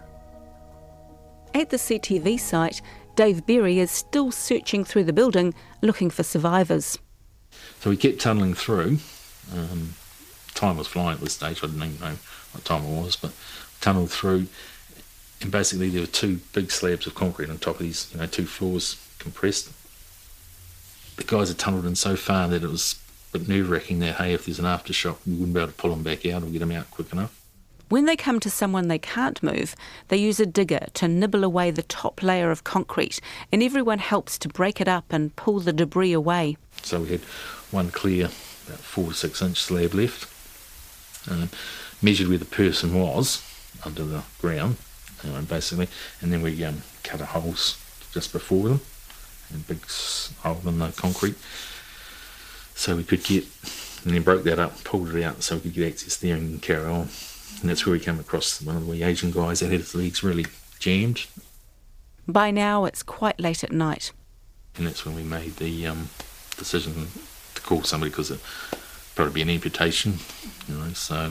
At the CTV site, Dave Berry is still searching through the building looking for survivors. So we kept tunnelling through. Time was flying at this stage. I didn't even know what time it was, but tunnelled through, and basically there were two big slabs of concrete on top of these, two floors compressed. The guys had tunnelled in so far that it was a bit nerve-wracking that, hey, if there's an aftershock, we wouldn't be able to pull them back out or get them out quick enough. When they come to someone they can't move, they use a digger to nibble away the top layer of concrete, and everyone helps to break it up and pull the debris away. So we had one clear, about 4 to 6 inch slab left, measured where the person was under the ground, basically, and then we cut a holes just before them, and a big hole in the concrete, so we could get, and then broke that up, pulled it out so we could get access there and carry on. And that's where we came across one of the Asian guys that had his legs really jammed. By now it's quite late at night. And that's when we made the decision to call somebody, because it probably be an amputation, so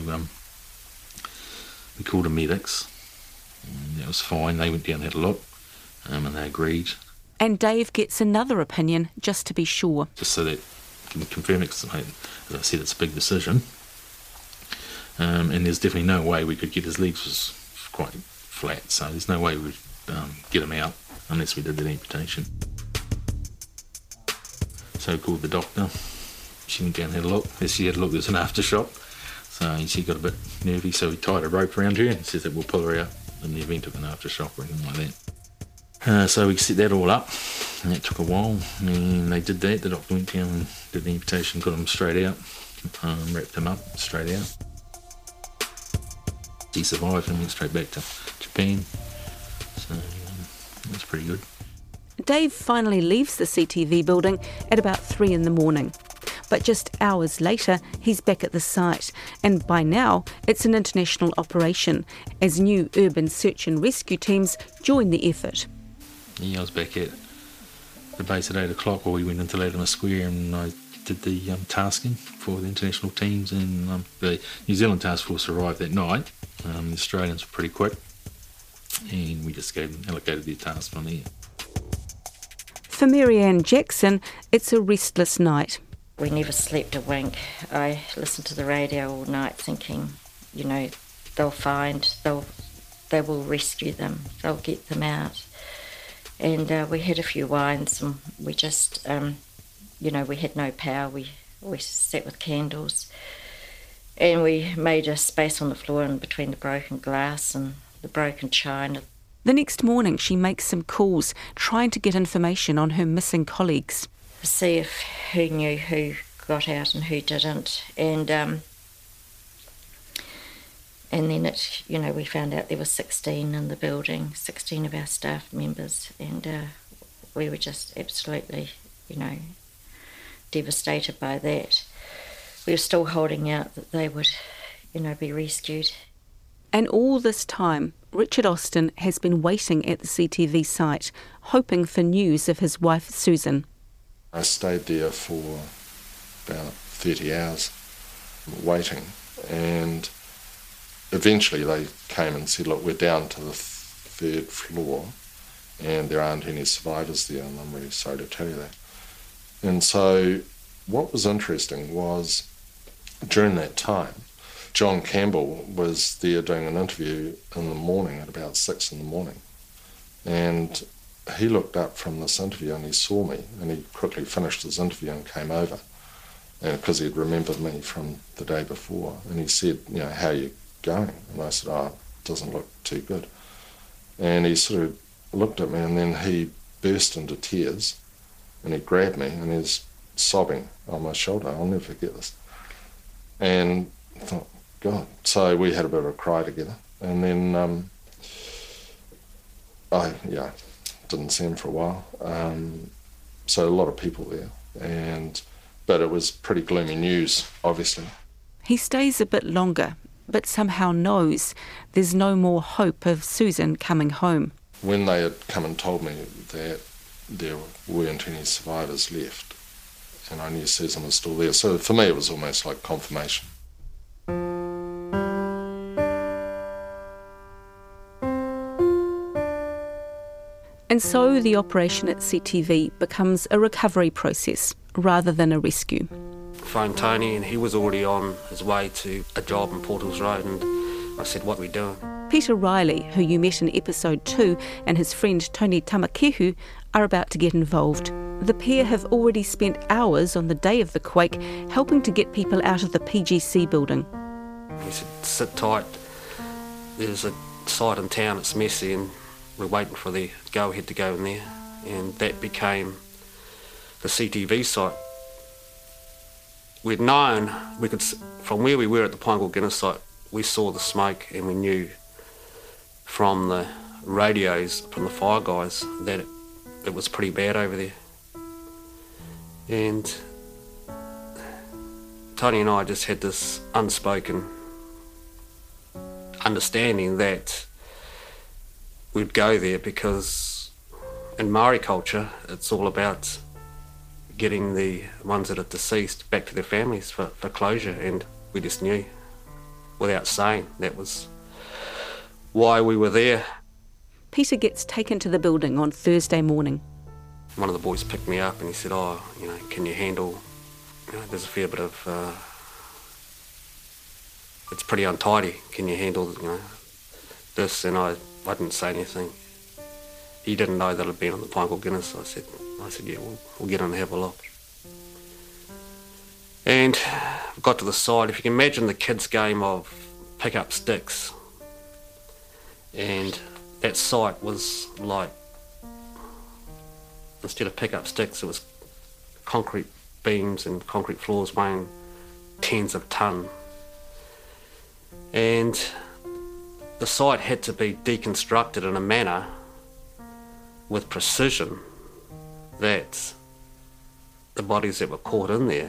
we called the medics, and that was fine. They went down and had a look, and they agreed. And Dave gets another opinion just to be sure. Just so that can confirm it, because as I said, it's a big decision. And there's definitely no way we could get his legs, was quite flat, so there's no way we'd get him out unless we did that amputation. So we called the doctor. She went down and had a look. As she had a look, there's an aftershock, so she got a bit nervy, so we tied a rope around her and said that we'll pull her out in the event of an aftershock or anything like that. So we set that all up, and that took a while, and they did that. The doctor went down and did the amputation, got him straight out, wrapped him up straight out. He survived and went straight back to Japan, so that's pretty good. Dave finally leaves the CTV building at about 3 a.m, but just hours later he's back at the site, and by now it's an international operation as new urban search and rescue teams join the effort. Yeah, I was back at the base at 8 o'clock, or we went into Latimer Square, and I did the tasking for the international teams, and the New Zealand task force arrived that night. The Australians were pretty quick, and we just allocated their task from there. For Marianne Jackson, it's a restless night. We never slept a wink. I listened to the radio all night thinking, they will rescue them, they'll get them out. And we had a few wines and we just, we had no power. We sat with candles and we made a space on the floor in between the broken glass and the broken china. The next morning she makes some calls, trying to get information on her missing colleagues. See if who knew who got out and who didn't. And then we found out there were 16 in the building, 16 of our staff members, and we were just absolutely, devastated by that. We were still holding out that they would, be rescued. And all this time, Richard Austin has been waiting at the CTV site, hoping for news of his wife Susan. I stayed there for about 30 hours waiting, and eventually they came and said, look, we're down to the 3rd floor and there aren't any survivors there, and I'm really sorry to tell you that. And so what was interesting was during that time, John Campbell was there doing an interview in the morning at about 6 in the morning, and he looked up from this interview and he saw me, and he quickly finished his interview and came over, and because he'd remembered me from the day before, and he said, how are you going? And I said, it doesn't look too good. And he sort of looked at me and then he burst into tears and he grabbed me and he's sobbing on my shoulder. I'll never forget this. And I thought, God. So we had a bit of a cry together, and then I didn't see him for a while. So a lot of people there, but it was pretty gloomy news, obviously. He stays a bit longer, but somehow knows there's no more hope of Susan coming home. When they had come and told me that there weren't any survivors left, and I knew Susan was still there, so for me it was almost like confirmation. And so the operation at CTV becomes a recovery process rather than a rescue. Phoned Tony and he was already on his way to a job in Portals Road, and I said, what are we doing? Peter Riley, who you met in episode 2, and his friend Tony Tamakehu are about to get involved. The pair have already spent hours on the day of the quake helping to get people out of the PGC building. He said, sit tight, there's a site in town, it's messy, and we're waiting for the go-ahead to go in there. And that became the CTV site. We'd known, from where we were at the Pinecourt Guinness site, we saw the smoke and we knew from the radios from the fire guys that it was pretty bad over there. And Tony and I just had this unspoken understanding that we'd go there because in Maori culture it's all about getting the ones that are deceased back to their families for closure, and we just knew without saying that was why we were there. Peter gets taken to the building on Thursday morning. One of the boys picked me up and he said, can you handle, there's a fair bit of, it's pretty untidy, can you handle, this? And I didn't say anything. He didn't know that I'd been on the Pinecourt Guinness. I said, yeah, we'll get in and have a look. And we got to the side. If you can imagine the kids' game of pick up sticks, and that site was like, instead of pick up sticks, it was concrete beams and concrete floors weighing tens of tonne. And the site had to be deconstructed in a manner with precision that the bodies that were caught in there,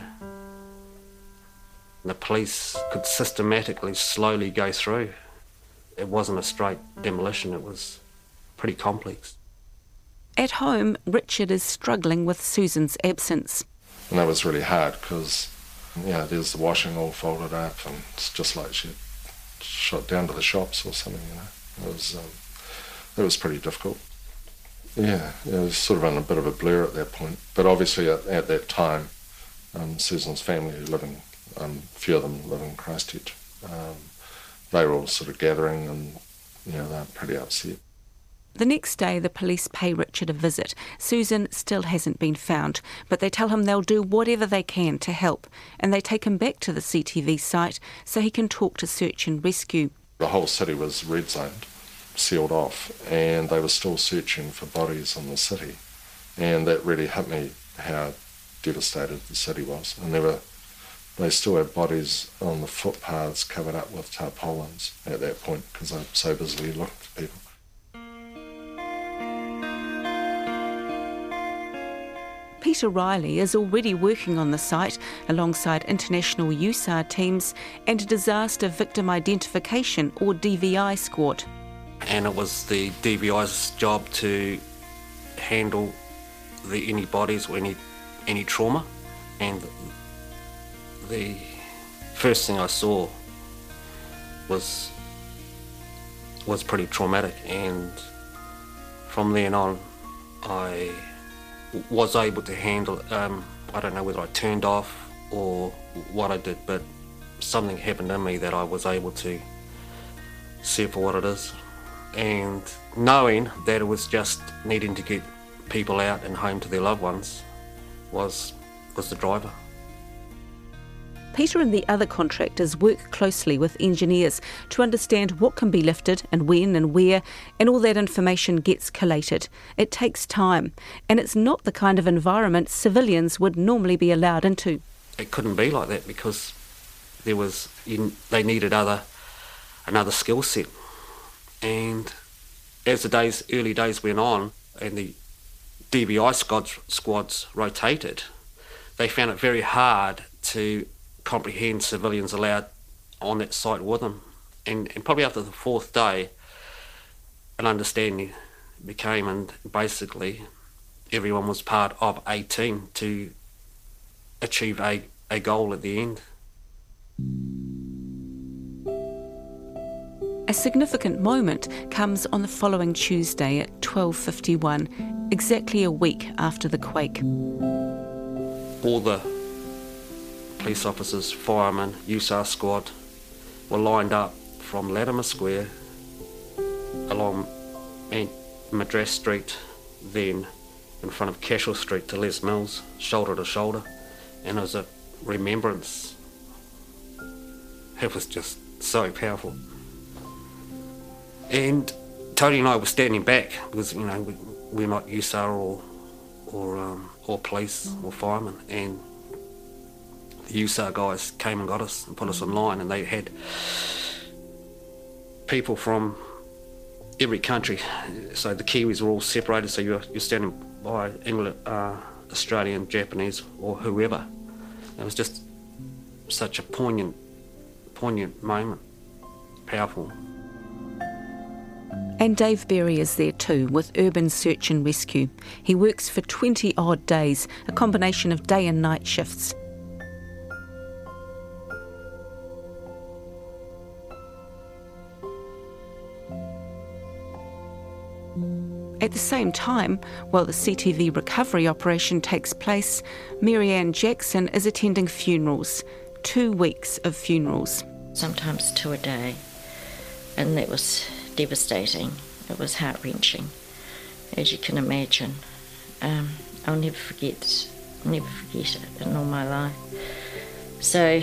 the police could systematically, slowly go through. It wasn't a straight demolition, it was pretty complex. At home, Richard is struggling with Susan's absence. And that was really hard because, there's the washing all folded up and it's just like she shot down to the shops or something, It was pretty difficult. Yeah, it was sort of on a bit of a blur at that point. But obviously at that time, Susan's family living, a few of them live in Christchurch, they were all sort of gathering and, they were pretty upset. The next day, the police pay Richard a visit. Susan still hasn't been found, but they tell him they'll do whatever they can to help, and they take him back to the CTV site so he can talk to Search and Rescue. The whole city was red zoned, sealed off, and they were still searching for bodies in the city. And that really hit me how devastated the city was. And they still had bodies on the footpaths covered up with tarpaulins at that point because they were so busily looking for people. Peter Riley is already working on the site alongside international USAR teams and a disaster victim identification or DVI squad. And it was the DVI's job to handle any bodies or any trauma. And the first thing I saw was pretty traumatic, and from then on I was able to handle it. I don't know whether I turned off or what I did, but something happened in me that I was able to see it for what it is. And knowing that it was just needing to get people out and home to their loved ones was the driver. Peter and the other contractors work closely with engineers to understand what can be lifted and when and where, and all that information gets collated. It takes time, and it's not the kind of environment civilians would normally be allowed into. It couldn't be like that because they needed another skill set. And as the early days went on and the DVI squads rotated, they found it very hard to comprehend civilians allowed on that site with them. And probably after the fourth day, an understanding became, and basically everyone was part of a team to achieve a goal at the end. A significant moment comes on the following Tuesday at 12:51, exactly a week after the quake. All the police officers, firemen, USAR squad were lined up from Latimer Square along Madras Street, then in front of Cashel Street to Les Mills, shoulder to shoulder, and it was a remembrance. It was just so powerful. And Tony and I were standing back because we're not USAR or police or firemen, and the USAR guys came and got us and put us in line, and they had people from every country. So the Kiwis were all separated, so you're standing by England, Australian, Japanese, or whoever. It was just such a poignant moment, powerful. And Dave Berry is there too, with Urban Search and Rescue. He works for 20-odd days, a combination of day and night shifts. At the same time, while the CTV recovery operation takes place, Marianne Jackson is attending funerals. 2 weeks of funerals. Sometimes 2 a day, and that was devastating. It was heart-wrenching, as you can imagine. I'll never forget it in all my life. So,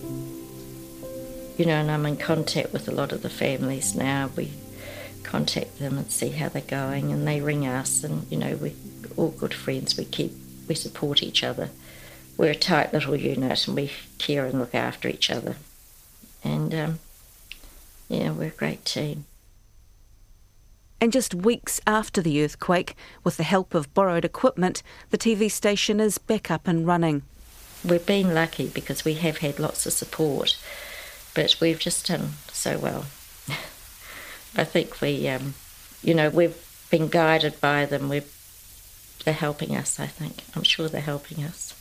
and I'm in contact with a lot of the families now. We contact them and see how they're going, and they ring us, and we're all good friends. We support each other. We're a tight little unit, and we care and look after each other. And we're a great team. And just weeks after the earthquake, with the help of borrowed equipment, the TV station is back up and running. We've been lucky because we have had lots of support, but we've just done so well. I think we've been guided by them. They're helping us, I think. I'm sure they're helping us.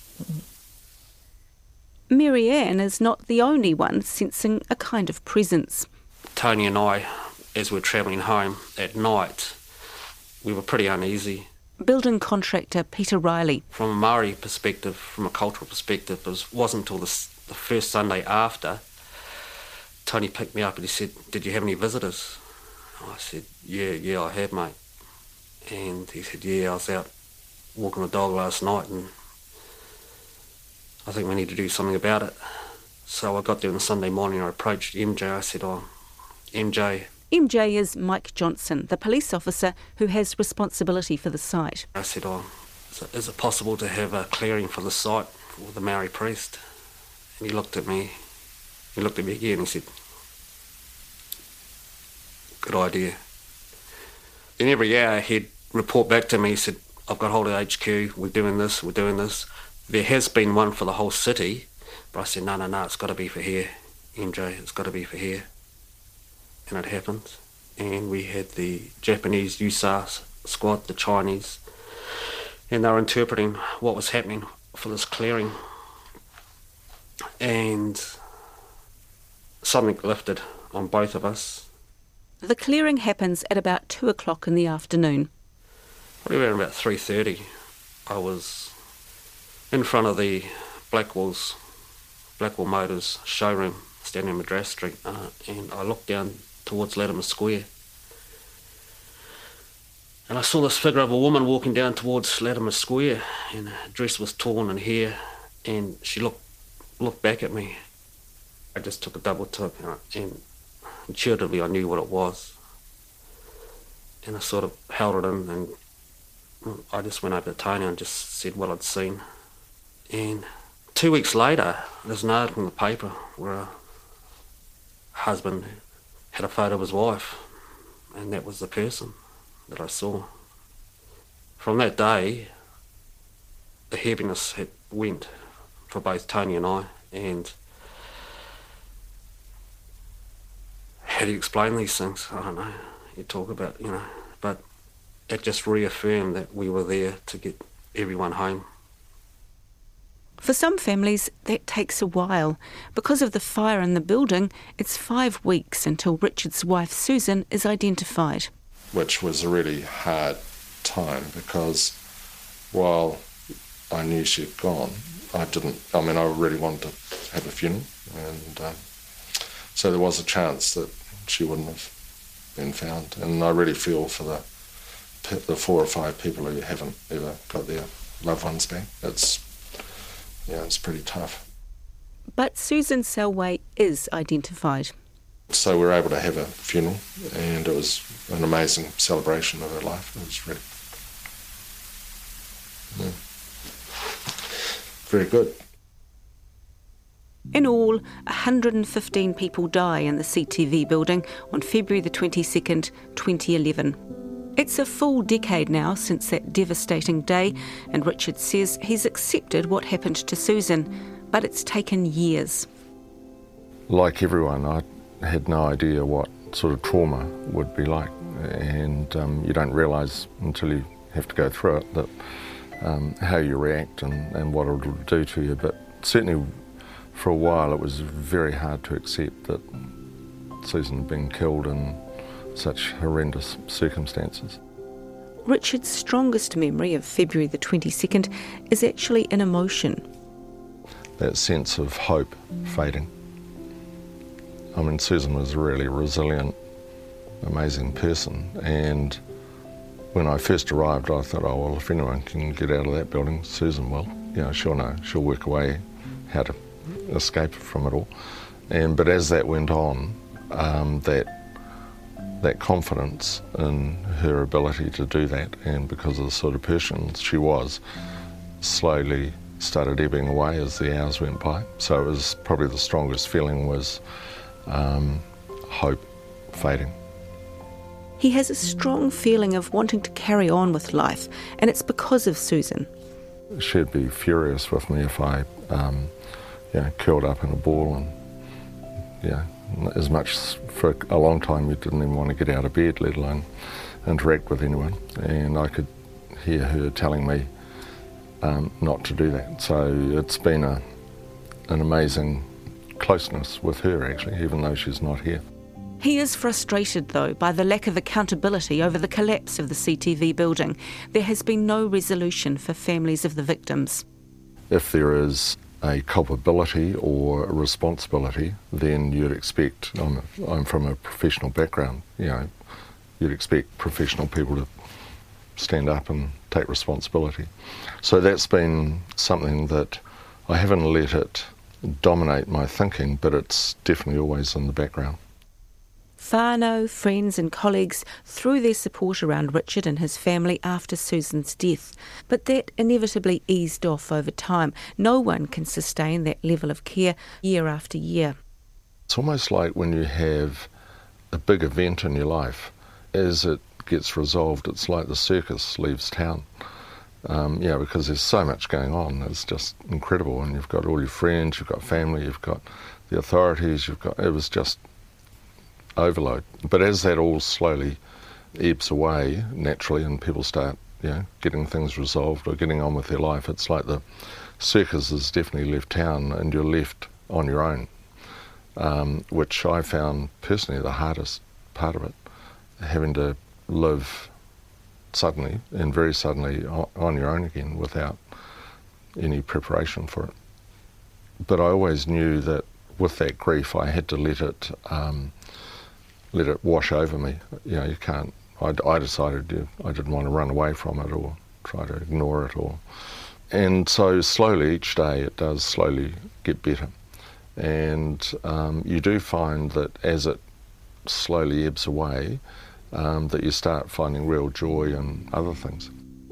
Marianne is not the only one sensing a kind of presence. Tony and I, as we're travelling home at night, we were pretty uneasy. Building contractor Peter Riley. From a Māori perspective, from a cultural perspective, it wasn't until the first Sunday after, Tony picked me up and he said, "Did you have any visitors?" I said, yeah, I have, mate. And he said, "Yeah, I was out walking the dog last night and I think we need to do something about it." So I got there on Sunday morning and I approached MJ. I said, "Oh, MJ." MJ is Mike Johnson, the police officer who has responsibility for the site. I said, "Oh, is it possible to have a clearing for the site for the Maori priest?" And he looked at me. He looked at me again and he said, "Good idea." And every hour he'd report back to me. He said, "I've got hold of HQ, we're doing this. There has been one for the whole city." But I said, no, it's got to be for here, MJ, it's got to be for here. And it happened. And we had the Japanese USAR squad, the Chinese, and they were interpreting what was happening for this clearing. And something lifted on both of us. The clearing happens at about 2 o'clock in the afternoon. Probably around about 3:30, I was in front of the Blackwall Motors showroom, standing in Madras Street, and I looked down towards Latimer Square. And I saw this figure of a woman walking down towards Latimer Square, and her dress was torn in hair, and she looked back at me. I just took a double took, and intuitively I knew what it was. And I sort of held it in, and I just went over to Tony and just said what I'd seen. And 2 weeks later, there's an article in the paper where a husband had a photo of his wife, and that was the person that I saw. From that day, the heaviness had went for both Tony and I, and how do you explain these things? I don't know. You talk about, but it just reaffirmed that we were there to get everyone home. For some families, that takes a while. Because of the fire in the building, it's 5 weeks until Richard's wife, Susan, is identified. Which was a really hard time because while I knew she'd gone, I really wanted to have a funeral, and so there was a chance that she wouldn't have been found. And I really feel for the 4 or 5 people who haven't ever got their loved ones back. It's pretty tough. But Susan Selway is identified. So we were able to have a funeral, and it was an amazing celebration of her life. It was really very good. In all, 115 people die in the CTV building on February the 22nd, 2011. It's a full decade now since that devastating day, and Richard says he's accepted what happened to Susan, but it's taken years. Like everyone, I had no idea what sort of trauma would be like, and you don't realise until you have to go through it that how you react and what it will do to you. But certainly for a while it was very hard to accept that Susan had been killed in such horrendous circumstances. Richard's strongest memory of February the 22nd is actually an emotion. That sense of hope fading. I mean, Susan was a really resilient, amazing person, and when I first arrived I thought, oh well, if anyone can get out of that building, Susan will. She'll know, she'll work away how to escape from it all. But as that went on, that confidence in her ability to do that, and because of the sort of person she was, slowly started ebbing away as the hours went by. So it was probably the strongest feeling was hope fading. He has a strong feeling of wanting to carry on with life, and it's because of Susan. She'd be furious with me if I curled up in a ball and as much for a long time you didn't even want to get out of bed, let alone interact with anyone. And I could hear her telling me not to do that. So it's been an amazing closeness with her, actually, even though she's not here. He is frustrated, though, by the lack of accountability over the collapse of the CTV building. There has been no resolution for families of the victims. If there is a culpability or a responsibility, then you'd expect, I'm from a professional background, you'd expect professional people to stand up and take responsibility. So that's been something that I haven't let it dominate my thinking, but it's definitely always in the background. Whānau, friends and colleagues threw their support around Richard and his family after Susan's death, but that inevitably eased off over time. No one can sustain that level of care year after year. It's almost like when you have a big event in your life, as it gets resolved, it's like the circus leaves town. Because there's so much going on. It's just incredible, and you've got all your friends, you've got family, you've got the authorities, it was just overload. But as that all slowly ebbs away naturally and people start getting things resolved or getting on with their life, it's like the circus has definitely left town and you're left on your own, which I found personally the hardest part of it, having to live suddenly and very suddenly on your own again without any preparation for it. But I always knew that with that grief I had to let it wash over me. You can't. I decided I didn't want to run away from it or try to ignore it, and so slowly each day it does slowly get better, and you do find that as it slowly ebbs away, that you start finding real joy in other things.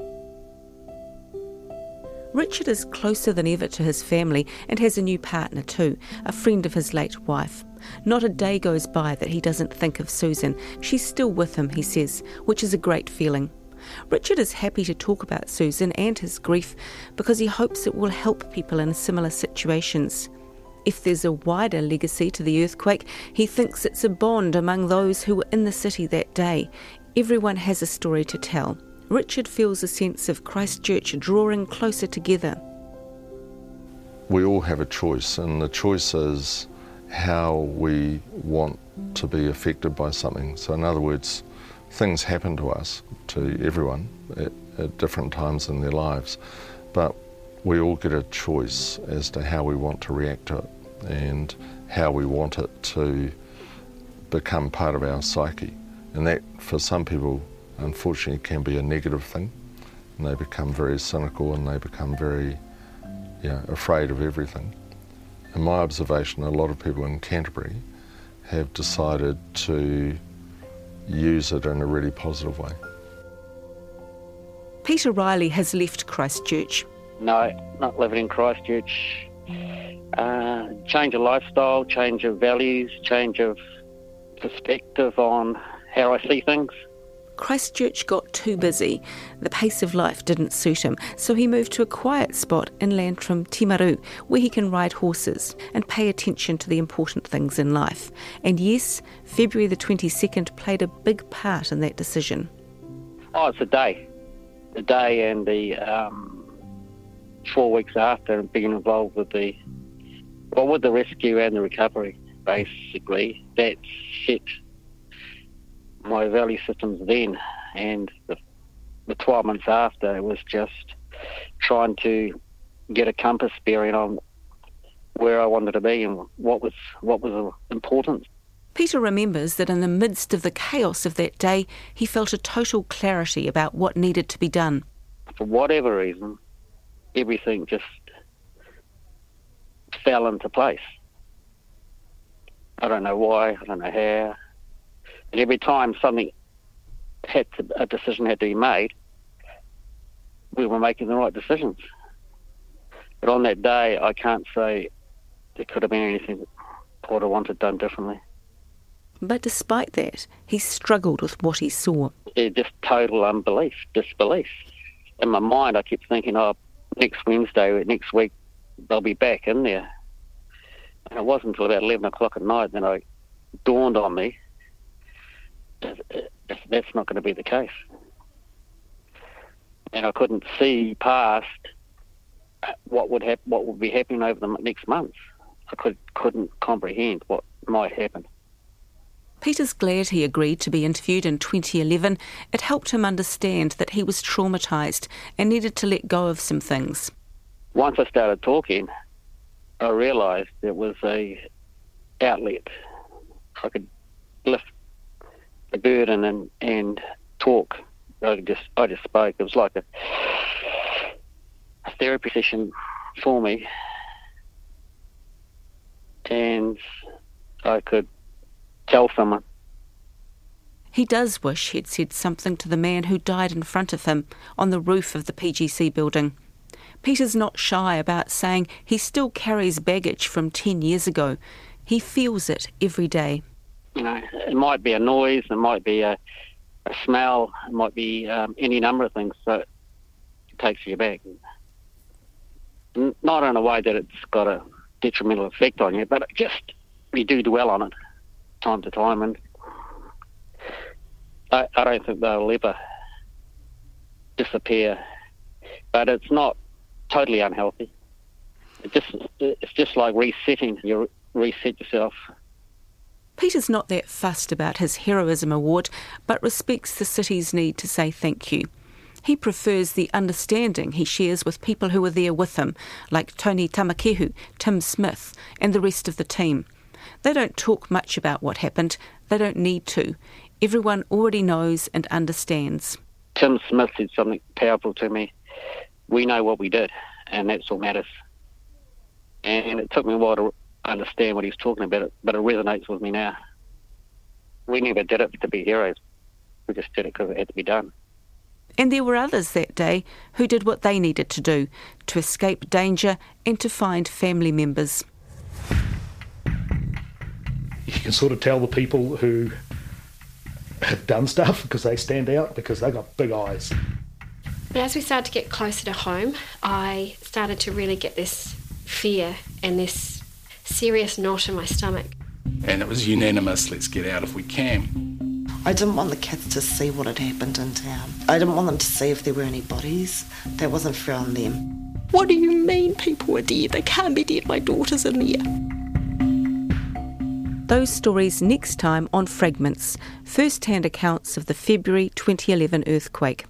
Richard is closer than ever to his family and has a new partner too, a friend of his late wife. Not a day goes by that he doesn't think of Susan. She's still with him, he says, which is a great feeling. Richard is happy to talk about Susan and his grief because he hopes it will help people in similar situations. If there's a wider legacy to the earthquake, he thinks it's a bond among those who were in the city that day. Everyone has a story to tell. Richard feels a sense of Christchurch drawing closer together. We all have a choice, and the choice is how we want to be affected by something. So in other words, things happen to us, to everyone, at different times in their lives, but we all get a choice as to how we want to react to it and how we want it to become part of our psyche. And that, for some people, unfortunately, can be a negative thing, and they become very cynical and they become very afraid of everything. In my observation, a lot of people in Canterbury have decided to use it in a really positive way. Peter Riley has left Christchurch. No, not living in Christchurch. Change of lifestyle, change of values, change of perspective on how I see things. Christchurch got too busy. The pace of life didn't suit him, so he moved to a quiet spot inland from Timaru, where he can ride horses and pay attention to the important things in life. And yes, February the 22nd played a big part in that decision. Oh, it's the day. The day and the 4 weeks after being involved with the rescue and the recovery, basically. That set my value systems then, and the 12 months after, it was just trying to get a compass bearing on where I wanted to be and what was important. Peter remembers that in the midst of the chaos of that day, he felt a total clarity about what needed to be done. For whatever reason, everything just fell into place. I don't know why, I don't know how. And every time a decision had to be made, we were making the right decisions. But on that day, I can't say there could have been anything I would have wanted done differently. But despite that, he struggled with what he saw. Just total disbelief. In my mind, I kept thinking, next week, they'll be back in there. And it wasn't until about 11 o'clock at night that it dawned on me that's not going to be the case. And I couldn't see past what would be happening over the next months. I couldn't comprehend what might happen. Peter's glad he agreed to be interviewed in 2011. It helped him understand that he was traumatised and needed to let go of some things. Once I started talking, I realised it was a outlet. I could lift the burden and talk. I just spoke. It was like a therapy session for me, and I could tell someone. He does wish he'd said something to the man who died in front of him on the roof of the PGC building. Peter's not shy about saying he still carries baggage from 10 years ago. He feels it every day. You know, it might be a noise, it might be a smell, it might be any number of things, so it takes you back. Not in a way that it's got a detrimental effect on you, but you do dwell on it time to time, and I don't think they'll ever disappear. But it's not totally unhealthy. It's just like resetting. You reset yourself. Peter's not that fussed about his Heroism Award, but respects the city's need to say thank you. He prefers the understanding he shares with people who were there with him, like Tony Tamakehu, Tim Smith, and the rest of the team. They don't talk much about what happened. They don't need to. Everyone already knows and understands. Tim Smith said something powerful to me. We know what we did, and that's all matters. And it took me a while to understand what he was talking about, but it resonates with me now. We never did it to be heroes. We just did it because it had to be done. And there were others that day who did what they needed to do, to escape danger and to find family members. You can sort of tell the people who have done stuff because they stand out, because they've got big eyes. But as we started to get closer to home, I started to really get this fear and this serious knot in my stomach. And it was unanimous, let's get out if we can. I didn't want the kids to see what had happened in town. I didn't want them to see if there were any bodies. That wasn't fair on them. What do you mean people are dead? They can't be dead. My daughter's in there. Those stories next time on Fragments, first-hand accounts of the February 2011 earthquake.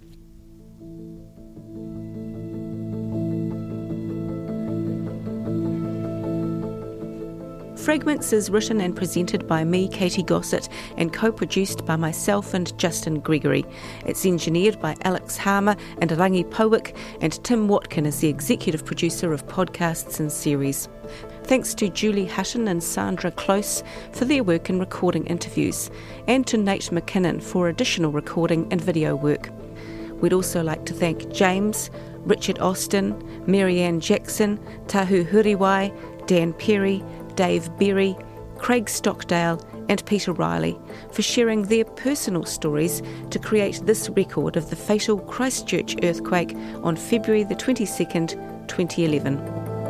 Fragments is written and presented by me, Katie Gossett, and co-produced by myself and Justin Gregory. It's engineered by Alex Harmer and Rangi Powick, and Tim Watkin is the executive producer of podcasts and series. Thanks to Julie Hutton and Sandra Close for their work in recording interviews, and to Nate McKinnon for additional recording and video work. We'd also like to thank James, Richard Austin, Marianne Jackson, Tahu Huriwai, Dan Perry, Dave Berry, Craig Stockdale and Peter Riley for sharing their personal stories to create this record of the fatal Christchurch earthquake on February the 22nd, 2011.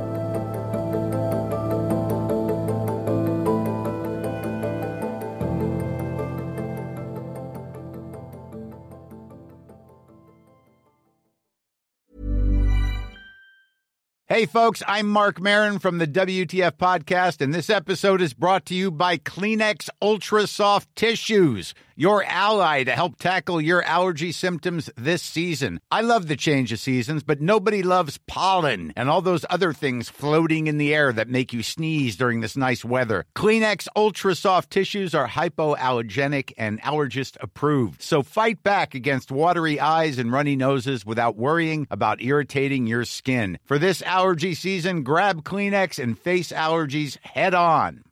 Hey folks, I'm Mark Maron from the WTF Podcast, and this episode is brought to you by Kleenex Ultra Soft Tissues, your ally to help tackle your allergy symptoms this season. I love the change of seasons, but nobody loves pollen and all those other things floating in the air that make you sneeze during this nice weather. Kleenex Ultra Soft Tissues are hypoallergenic and allergist approved, so fight back against watery eyes and runny noses without worrying about irritating your skin. For this allergy season, grab Kleenex and face allergies head on.